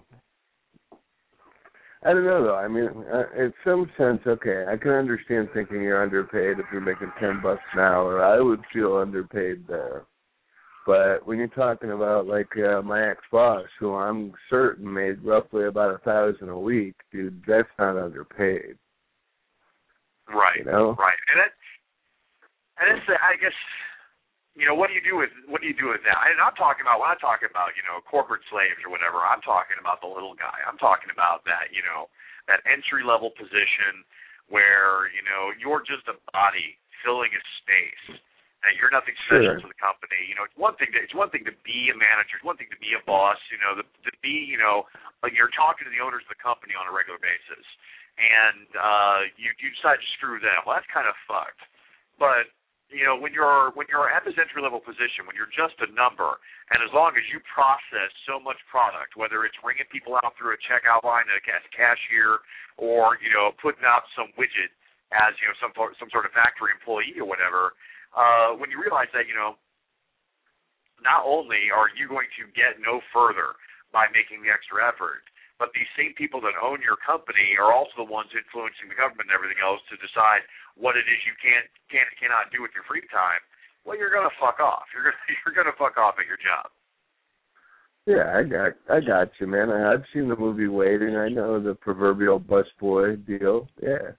I don't know, though. I mean, uh, in some sense, okay, I can understand thinking you're underpaid if you're making ten bucks an hour. I would feel underpaid there. But when you're talking about, like, uh, my ex-boss, who I'm certain made roughly about a thousand a week, dude, that's not underpaid. Right, you know? right. And that, and it's, I guess, you know, what do you do with what do you do with that? And I'm talking about when I'm talking about, you know, corporate slaves or whatever. I'm talking about the little guy. I'm talking about that, you know, that entry level position where you know you're just a body filling a space. And you're nothing special sure. to the company. You know, it's one thing to it's one thing to be a manager. It's one thing to be a boss. You know, to, to be you know, like you're talking to the owners of the company on a regular basis, and uh, you you decide to screw them. Well, that's kind of fucked. But you know, when you're when you're at this entry level position, when you're just a number, and as long as you process so much product, whether it's ringing people out through a checkout line as a cashier, or you know, putting out some widget as you know some some sort of factory employee or whatever, uh, when you realize that you know, not only are you going to get no further by making the extra effort, but these same people that own your company are also the ones influencing the government and everything else to decide what it is you can't, can't, cannot do with your free time. Well, you're gonna fuck off. You're gonna, you're gonna fuck off at your job. Yeah, I got, I got you, man. I, I've seen the movie Waiting. I know the proverbial busboy deal. Yeah.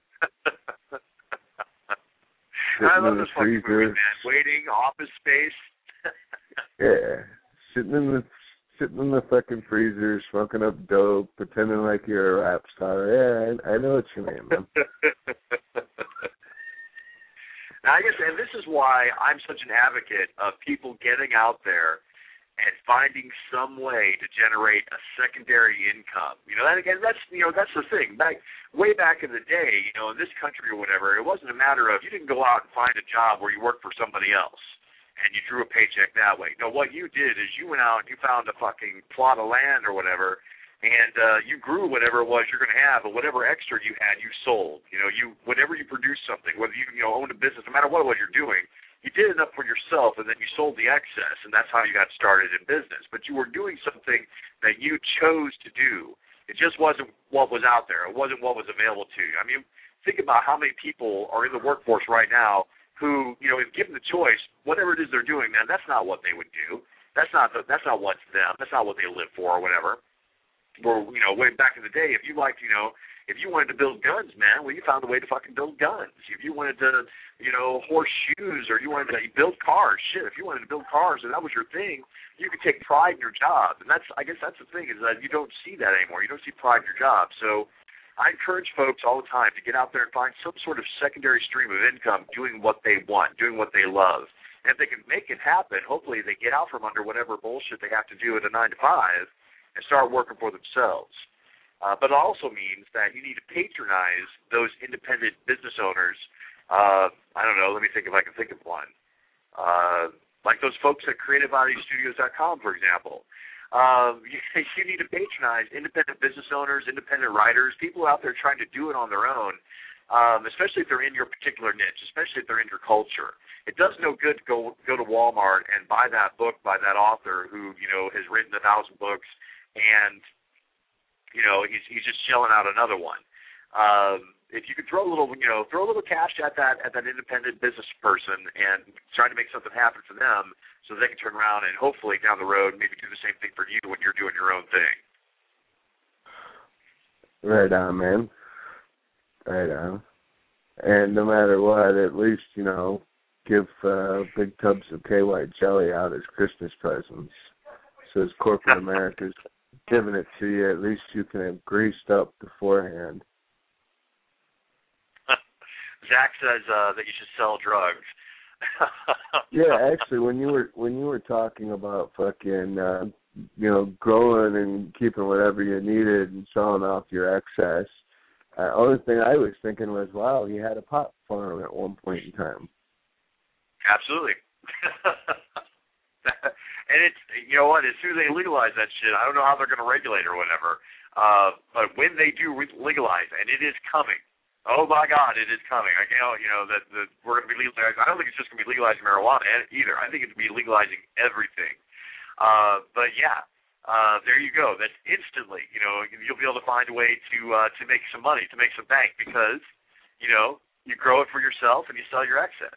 I love this fucking movie, man. Waiting, Office Space. Yeah, sitting in the. Sitting in the fucking freezer, smoking up dope, pretending like you're a rap star. Yeah, I, I know what you mean, man. Now, I guess, and this is why I'm such an advocate of people getting out there and finding some way to generate a secondary income. You know, that again, that's you know, that's the thing. Back way back in the day, you know, in this country or whatever, it wasn't a matter of you didn't go out and find a job where you worked for somebody else and you drew a paycheck that way. No, what you did is you went out and you found a fucking plot of land or whatever, and uh, you grew whatever it was you're going to have, but whatever extra you had, you sold. You know, you whenever you produced something, whether you you know owned a business, no matter what it was you're doing, you did enough for yourself, and then you sold the excess, and that's how you got started in business. But you were doing something that you chose to do. It just wasn't what was out there. It wasn't what was available to you. I mean, think about how many people are in the workforce right now who, you know, if given the choice, whatever it is they're doing, man, that's not what they would do. That's not the, that's not what's them. That's not what they live for or whatever. Or, you know, way back in the day, if you liked, you know, if you wanted to build guns, man, well, you found a way to fucking build guns. If you wanted to, you know, horseshoes or you wanted to build cars, shit, if you wanted to build cars and that was your thing, you could take pride in your job. And that's, I guess that's the thing, is that you don't see that anymore. You don't see pride in your job. So I encourage folks all the time to get out there and find some sort of secondary stream of income doing what they want, doing what they love. And if they can make it happen, hopefully they get out from under whatever bullshit they have to do at a nine to five and start working for themselves. Uh, but it also means that you need to patronize those independent business owners. Uh, I don't know, let me think if I can think of one. Uh, like those folks at creative audio studios dot com, for example. Um, you, you need to patronize independent business owners, independent writers, people out there trying to do it on their own, um, especially if they're in your particular niche, especially if they're in your culture. It does no good to go go to Walmart and buy that book by that author who, you know, has written a thousand books and, you know, he's he's just shelling out another one. Um, if you could throw a little, you know, throw a little cash at that at that independent business person and try to make something happen for them, so they can turn around and hopefully down the road maybe do the same thing for you when you're doing your own thing. Right on, man. Right on. And no matter what, at least, you know, give uh, big tubs of K Y jelly out as Christmas presents. So as corporate America's giving it to you, at least you can have greased up beforehand. Zach says uh, that you should sell drugs. Yeah, actually, when you were when you were talking about fucking, uh, you know, growing and keeping whatever you needed and selling off your excess, the uh, only thing I was thinking was, wow, he had a pot farm at one point in time. Absolutely. And it's, you know what, as soon as they legalize that shit, I don't know how they're going to regulate or whatever, uh, but when they do legalize, and it is coming, oh my God, it is coming. I can't, you know, that, that we're going to be legalizing. I don't think it's just going to be legalizing marijuana either. I think it's going to be legalizing everything. Uh, but yeah, uh, there you go. That's instantly, you know, you'll be able to find a way to uh, to make some money, to make some bank, because, you know, you grow it for yourself and you sell your excess.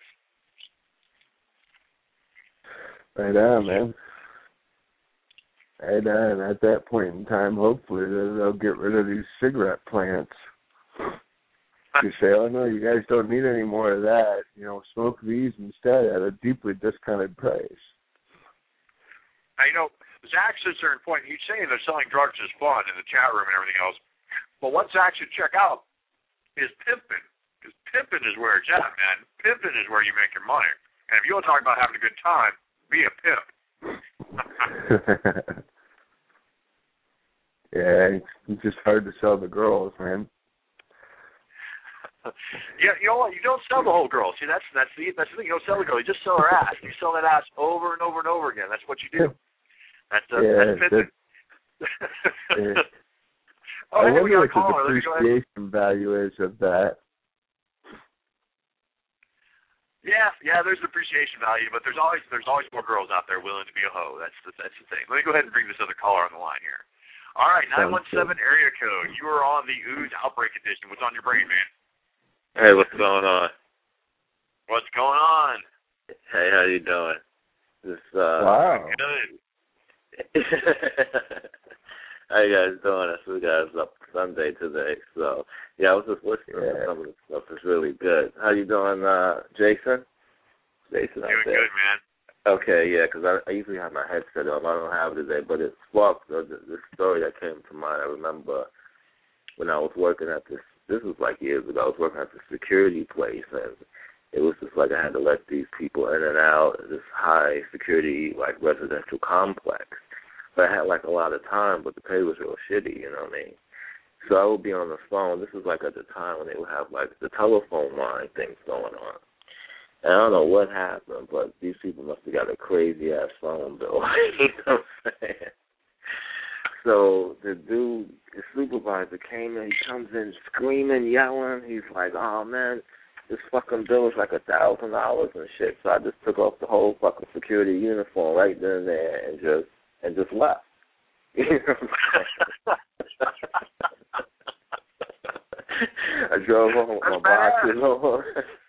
Right on, man. Right on. At that point in time, hopefully they'll get rid of these cigarette plants. You say, oh, no, you guys don't need any more of that. You know, smoke these instead at a deeply discounted price. Now, you know, Zach says at a certain point, he's saying they're selling drugs is fun in the chat room and everything else. But what Zach should check out is pimping. Because pimping is where it's at, man. Pimping is where you make your money. And if you want to talk about having a good time, be a pimp. Yeah, it's just hard to sell the girls, man. Yeah, you know what? You don't sell the whole girl. See, that's that's the that's the thing. You don't sell the girl. You just sell her ass. You sell that ass over and over and over again. That's what you do. That's uh, yeah, that's pimping. Yeah. Oh, I hey, we wonder got a what the caller. depreciation value is of that. Yeah, yeah. There's depreciation value, but there's always there's always more girls out there willing to be a hoe. That's the that's the thing. Let me go ahead and bring this other caller on the line here. All right, nine one seven area code. You are on the Ooze Outbreak Edition. What's on your brain, man? Hey, what's going on? What's going on? Hey, how you doing? This uh wow. Good. How you guys doing? I see you guys up Sunday today. So yeah, I was just listening yeah. to some of the stuff. It's really good. How you doing, uh Jason? Jason Doing good, man. Okay, yeah, because I, I usually have my headset on. I don't have it today, but it sparked uh, this story that came to mind. I remember when I was working at this, this was like years ago, I was working at the security place, and it was just like I had to let these people in and out of this high security, like, residential complex. But I had, like, a lot of time, but the pay was real shitty, you know what I mean? So I would be on the phone. This was, like, at the time when they would have, like, the telephone line things going on. And I don't know what happened, but these people must have got a crazy-ass phone bill. You know what I'm saying? So the dude, the supervisor came in, he comes in screaming, yelling. He's like, oh, man, this fucking bill is like a thousand dollars and shit. So I just took off the whole fucking security uniform right then and there and just and just left. You know what I'm saying? I drove home with my boxes on.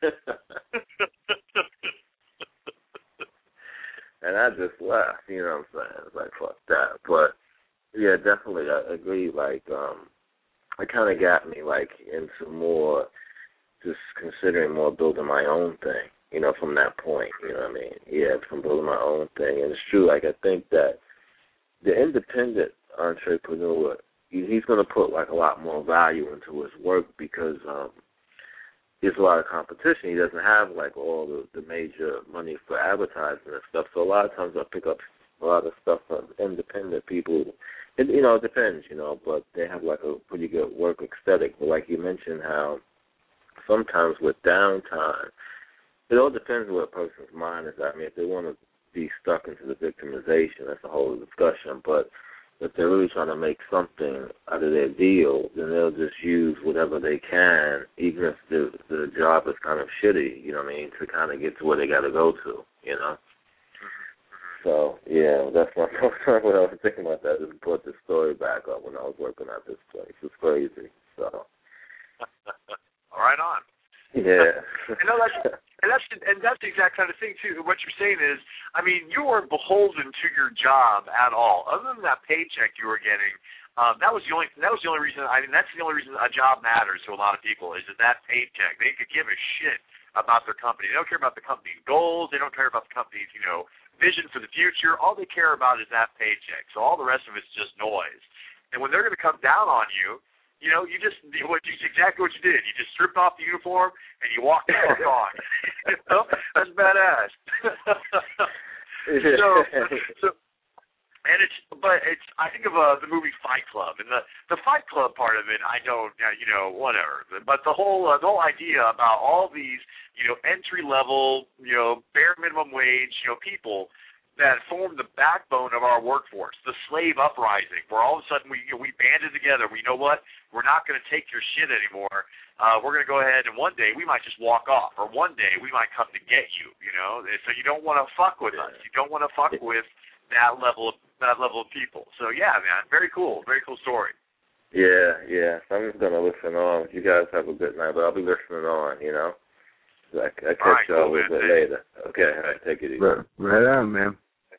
And I just left, you know what I'm saying? It's like, fuck that. But, yeah, definitely, I agree. Like, um, it kind of got me, like, into more, just considering more building my own thing, you know, from that point, you know what I mean? Yeah, from building my own thing. And it's true, like, I think that the independent entrepreneur, he's going to put, like, a lot more value into his work because um, there's a lot of competition. He doesn't have, like, all the, the major money for advertising and stuff. So a lot of times I pick up a lot of stuff from independent people. It, you know, it depends, you know, but they have, like, a pretty good work aesthetic. But like you mentioned, how sometimes with downtime, it all depends on what a person's mind is. I mean, if they want to be stuck into the victimization, that's a whole discussion. But if they're really trying to make something out of their deal, then they'll just use whatever they can, even if the the job is kind of shitty, you know what I mean, to kind of get to where they got to go to, you know. So, yeah, that's my first time when I was thinking about that, just put this story back up when I was working at this place. It's crazy, so. Right on. Yeah. I know that's, and that's and that's the exact kind of thing too. What you're saying is, I mean, you weren't beholden to your job at all. Other than that paycheck you were getting, Um, that was the only that was the only reason. I mean, that's the only reason a job matters to a lot of people is that that paycheck. They could give a shit about their company. They don't care about the company's goals. They don't care about the company's, you know, vision for the future. All they care about is that paycheck. So all the rest of it's just noise. And when they're going to come down on you, you know, you just what you exactly what you did. You just stripped off the uniform and you walked the fuck on. You know, that's badass. so, so, and it's but it's. I think of uh, the movie Fight Club, and the the Fight Club part of it. I don't, uh, you know, whatever. But the whole uh, the whole idea about all these, you know, entry level, you know, bare minimum wage, you know, people that form the backbone of our workforce, the slave uprising, where all of a sudden we you know, we banded together. We know what? We're not going to take your shit anymore. Uh, we're going to go ahead and one day we might just walk off, or one day we might come to get you. You know, so you don't want to fuck with us. You don't want to fuck with that level of that level of people. So yeah, man, very cool, very cool story. Yeah, yeah. So I'm just gonna listen on. You guys have a good night, but I'll be listening on. You know, I, I catch right, y'all cool, a little bit later. Okay, all right, take it easy. Right, right on, man.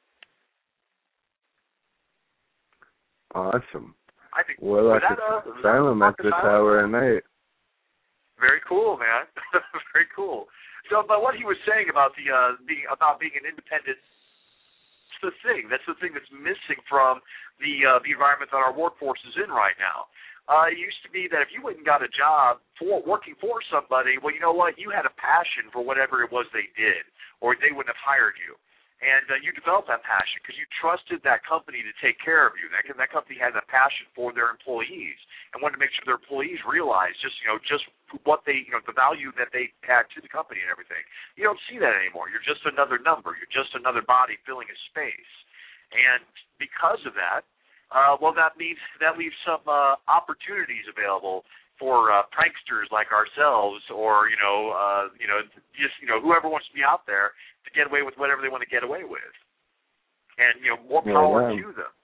Awesome. I think well, was that's that, uh, silent at this hour of night. Very cool, man. Very cool. So, but what he was saying about the uh, being about being an independent, that's the thing. That's the thing that's missing from the uh, the environment that our workforce is in right now. Uh, it used to be that if you went and got a job for working for somebody, well, you know what? You had a passion for whatever it was they did, or they wouldn't have hired you. And uh, you developed that passion because you trusted that company to take care of you. That, that company had a passion for their employees and wanted to make sure their employees realized just, you know, just what they, you know, the value that they had to the company and everything. You don't see that anymore. You're just another number. You're just another body filling a space. And because of that, uh, well, that means that leaves some uh, opportunities available for uh, pranksters like ourselves, or you know, uh, you know, just you know, whoever wants to be out there to get away with whatever they want to get away with, and you know, more power yeah, to them.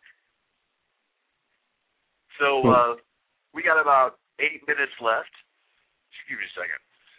So uh, we got about eight minutes left. Excuse me a second.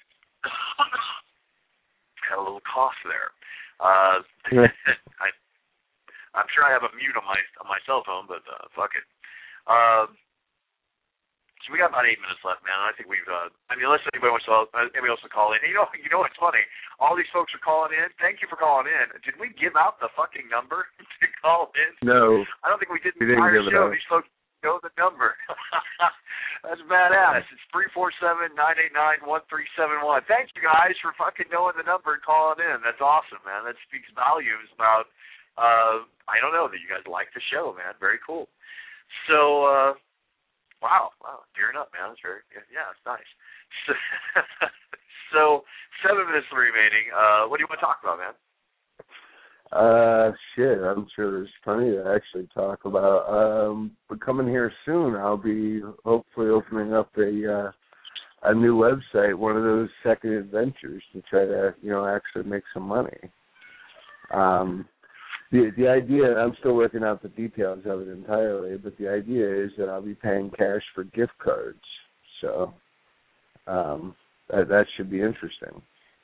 Had a little cough there. Uh, I, I'm sure I have a mute on my on my cell phone, but uh, fuck it. Uh, So we got about eight minutes left, man. I think we've. Uh, I mean, unless anybody wants to, uh, anybody else to call in. And you know, you know what's funny? All these folks are calling in. Thank you for calling in. Did we give out the fucking number to call in? No. I don't think we did the we entire didn't give show. it out. These folks know the number. That's badass. It's three four seven nine eight nine one three seven one. Thank you guys for fucking knowing the number and calling in. That's awesome, man. That speaks volumes about. Uh, I don't know that you guys like the show, man. Very cool. So. uh Wow, wow, gearing up, man. That's very, yeah, it's nice. So, so seven minutes remaining. Uh, what do you want to talk about, man? Uh, shit, I'm sure there's plenty to actually talk about. Um, but coming here soon, I'll be hopefully opening up a uh, a new website, one of those second adventures to try to, you know, actually make some money. Um. The the idea, I'm still working out the details of it entirely, but the idea is that I'll be paying cash for gift cards. So um, that, that should be interesting.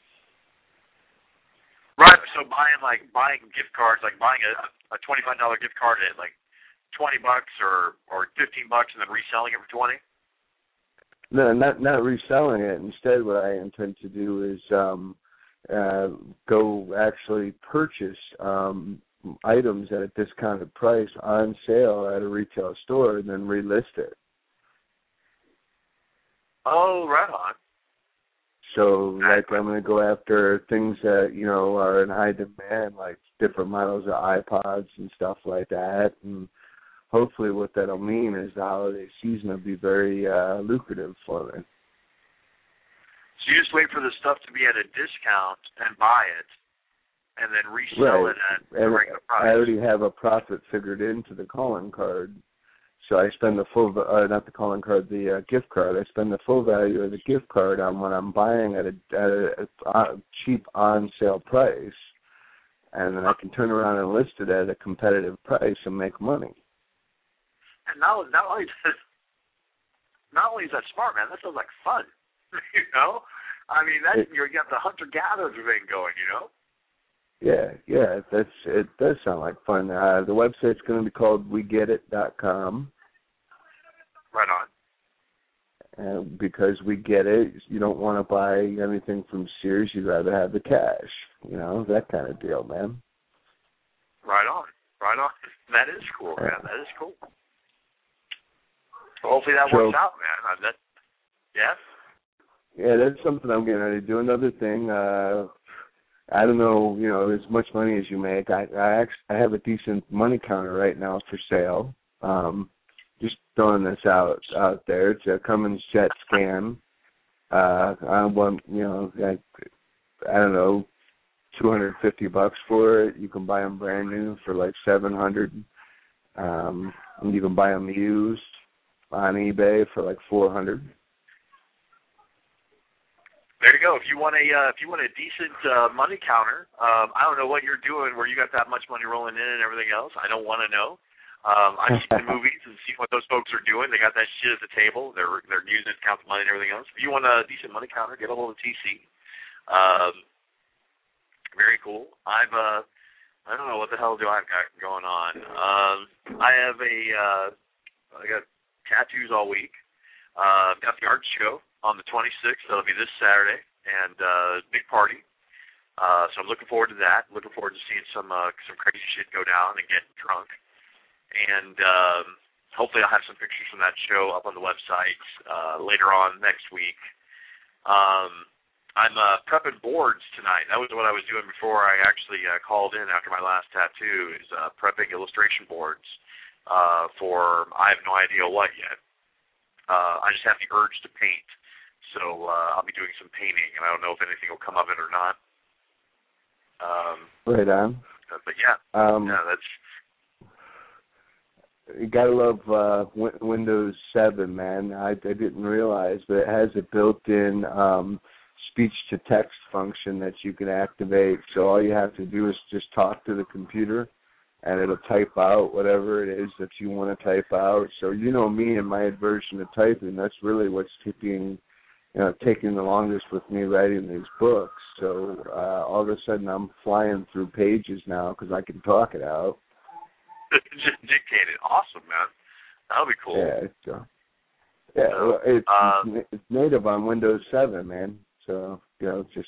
Right, so buying like buying gift cards, like buying a, a twenty-five dollars gift card at like twenty bucks or, or fifteen bucks and then reselling it for twenty? No, not, not reselling it. Instead, what I intend to do is um, uh, go actually purchase um, items at a discounted price on sale at a retail store and then relist it. Oh, right on. So, like, I'm going to go after things that, you know, are in high demand, like different models of iPods and stuff like that. And hopefully what that'll mean is the holiday season will be very uh, lucrative for me. So you just wait for the stuff to be at a discount and buy it, and then resell right. it at the regular price. I already have a profit figured into the calling card, so I spend the full, uh, not the calling card, the uh, gift card. I spend the full value of the gift card on what I'm buying at a, at a, a cheap on-sale price, and then I can turn around and list it at a competitive price and make money. And not, not only does, not only is that smart, man, that sounds like fun. You know, I mean, that you got the hunter-gatherer thing going. You know. Yeah, yeah, that's it. Does sound like fun. Uh, the website's going to be called we get it dot com, uh, because we get it. You don't want to buy anything from Sears. You'd rather have the cash. You know, that kind of deal, man. Right on. Right on. That is cool, man. That is cool. So hopefully that so, works out, man. That, yeah? Yeah, that's something I'm getting ready to do. Another thing, uh, I don't know, you know, as much money as you make. I I actually I have a decent money counter right now for sale. Um, just throwing this out out there. It's a Cummins Jet Scan. Uh, I want, you know, I, I don't know, two hundred fifty bucks for it. You can buy them brand new for like seven hundred. Um, and you can buy them used on eBay for like four hundred. There you go. If you want a uh, if you want a decent uh, money counter, um, I don't know what you're doing where you got that much money rolling in and everything else. I don't want to know. Um, I've seen the movies and seen what those folks are doing. They got that shit at the table. They're they're using it to count the money and everything else. If you want a decent money counter, get a hold of T C. Um, very cool. I've uh, I don't know what the hell do I've got going on. Um, I have a uh, I got tattoos all week. Uh, got the art show on the twenty-sixth. That'll be this Saturday, and uh, big party. Uh, so I'm looking forward to that. Looking forward to seeing some uh, some crazy shit go down and getting drunk. And um, hopefully I'll have some pictures from that show up on the website uh, later on next week. Um, I'm uh, prepping boards tonight. That was what I was doing before I actually uh, called in after my last tattoo, is uh, prepping illustration boards uh, for I have no idea what yet. Uh, I just have the urge to paint. So uh, I'll be doing some painting, and I don't know if anything will come of it or not. Um, right on. But yeah, um, yeah, that's. You gotta love uh, w- Windows seven, man. I, I didn't realize, but it has a built-in um, speech-to-text function that you can activate. So all you have to do is just talk to the computer, and it'll type out whatever it is that you want to type out. So you know me and my aversion to typing. That's really what's keeping, you know, taking the longest with me writing these books. So uh, all of a sudden I'm flying through pages now because I can talk it out. Just dictated. Awesome, man. That'll be cool. Yeah, it's, uh, yeah, well, it's, uh, it's native on Windows seven, man. So, you know, just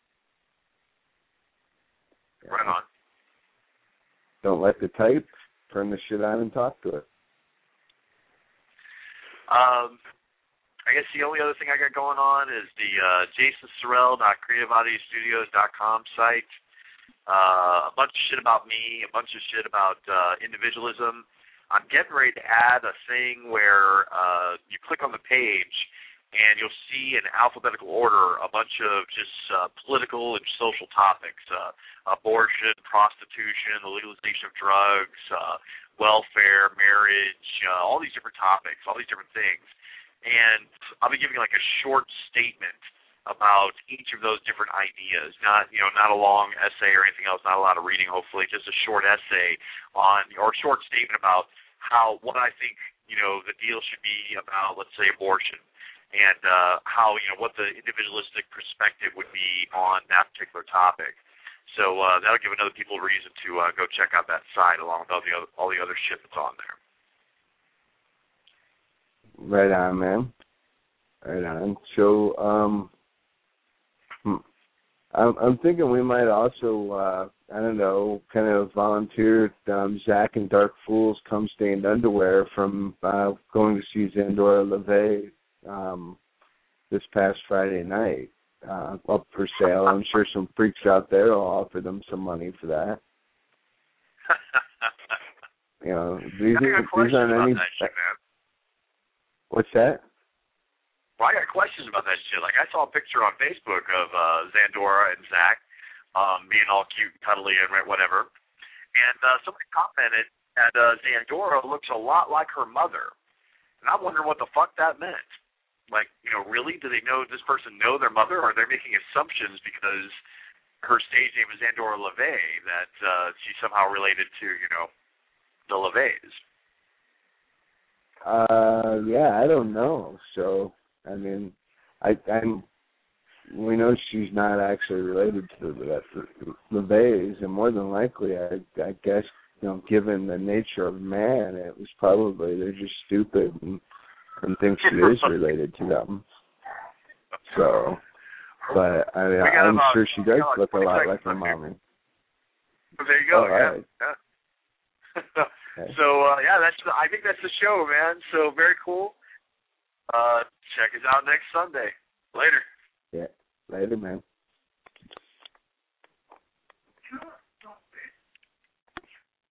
yeah. Right on. Don't let the type. Turn the shit on and talk to it. Um, I guess the only other thing I got going on is the uh, jason sorrell dot creative audio studios dot com site. Uh, a bunch of shit about me, a bunch of shit about uh, individualism. I'm getting ready to add a thing where uh, you click on the page and you'll see in alphabetical order a bunch of just uh, political and social topics, uh, abortion, prostitution, the legalization of drugs, uh, welfare, marriage, uh, all these different topics, all these different things. And I'll be giving like a short statement about each of those different ideas, not, you know, not a long essay or anything else, not a lot of reading, hopefully, just a short essay on, or a short statement about how, what I think, you know, the deal should be about, let's say, abortion, and uh, how, you know, what the individualistic perspective would be on that particular topic. So uh, that'll give another people a reason to uh, go check out that site along with all the other, all the other shit that's on there. Right on, man. Right on. So, um, I'm, I'm thinking we might also, uh, I don't know, kind of volunteer um, Zach and Dark Fools Come Stained Underwear from uh, going to see Zandora LaVey um, this past Friday night uh, up for sale. I'm sure some freaks out there will offer them some money for that. You know, these, I got these aren't any. That shit, man. What's that? Well, I got questions about that shit. Like, I saw a picture on Facebook of uh, Zandora and Zach um, being all cute and cuddly and whatever. And uh, somebody commented that uh, Zandora looks a lot like her mother. And I'm wondering what the fuck that meant. Like, you know, really? Do they know, does this person know their mother? Or are they making assumptions because her stage name is Zandora LaVey that uh, she's somehow related to, you know, the LaVeys? Uh, yeah, I don't know. So... I mean, I, I'm. We know she's not actually related to the, the, the LaVeys, and more than likely, I, I guess, you know, given the nature of man, it was probably they're just stupid and and thinks she is related to them. So, but I mean, I'm about, sure she does got look a lot seconds like her mommy. There you go. All right. Yeah. yeah. Okay. So uh, yeah, that's the, I think that's the show, man. So very cool. Uh, check us out next Sunday. Later. Yeah. Later, man.